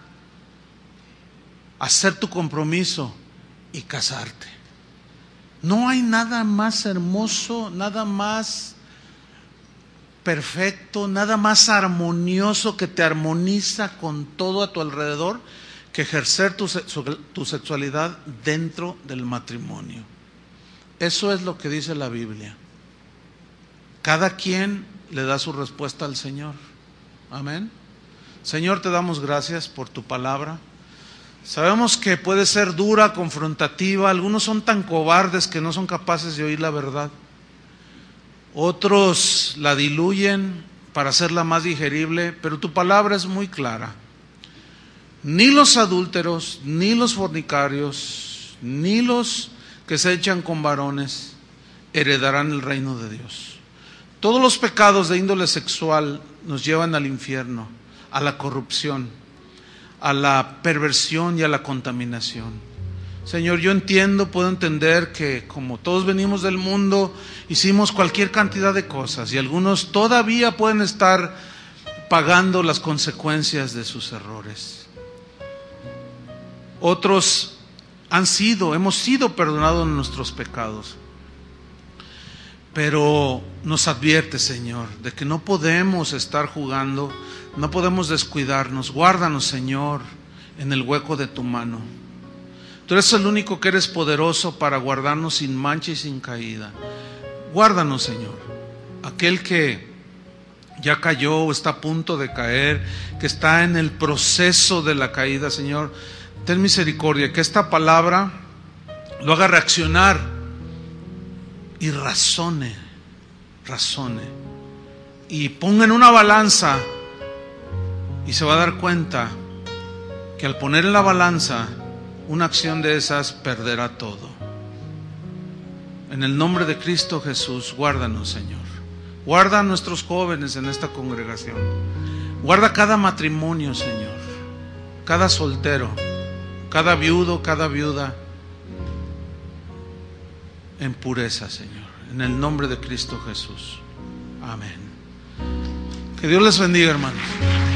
hacer tu compromiso y casarte. No hay nada más hermoso, nada más perfecto, nada más armonioso que te armoniza con todo a tu alrededor que ejercer tu, tu sexualidad dentro del matrimonio. Eso es lo que dice la Biblia. Cada quien le da su respuesta al Señor. Amén. Señor, te damos gracias por tu palabra. Sabemos que puede ser dura, confrontativa. Algunos son tan cobardes que no son capaces de oír la verdad. Otros la diluyen para hacerla más digerible, pero tu palabra es muy clara. Ni los adúlteros, ni los fornicarios, ni los que se echan con varones heredarán el reino de Dios. Todos los pecados de índole sexual nos llevan al infierno, a la corrupción, a la perversión y a la contaminación. Señor, yo entiendo, puedo entender que como todos venimos del mundo, hicimos cualquier cantidad de cosas y algunos todavía pueden estar pagando las consecuencias de sus errores. Otros han sido, hemos sido perdonados en nuestros pecados. Pero nos advierte, Señor, de que no podemos estar jugando, no podemos descuidarnos. Guárdanos, Señor, en el hueco de tu mano. Tú eres el único que eres poderoso para guardarnos sin mancha y sin caída. Guárdanos, Señor. Aquel que ya cayó o está a punto de caer, que está en el proceso de la caída, Señor, ten misericordia, que esta palabra lo haga reaccionar y razone, razone, y ponga en una balanza y se va a dar cuenta que al poner en la balanza una acción de esas perderá todo. En el nombre de Cristo Jesús, guárdanos, Señor. Guarda a nuestros jóvenes en esta congregación. Guarda cada matrimonio, Señor, cada soltero, cada viudo, cada viuda, en pureza, Señor, en el nombre de Cristo Jesús. Amén. Que Dios les bendiga, hermanos.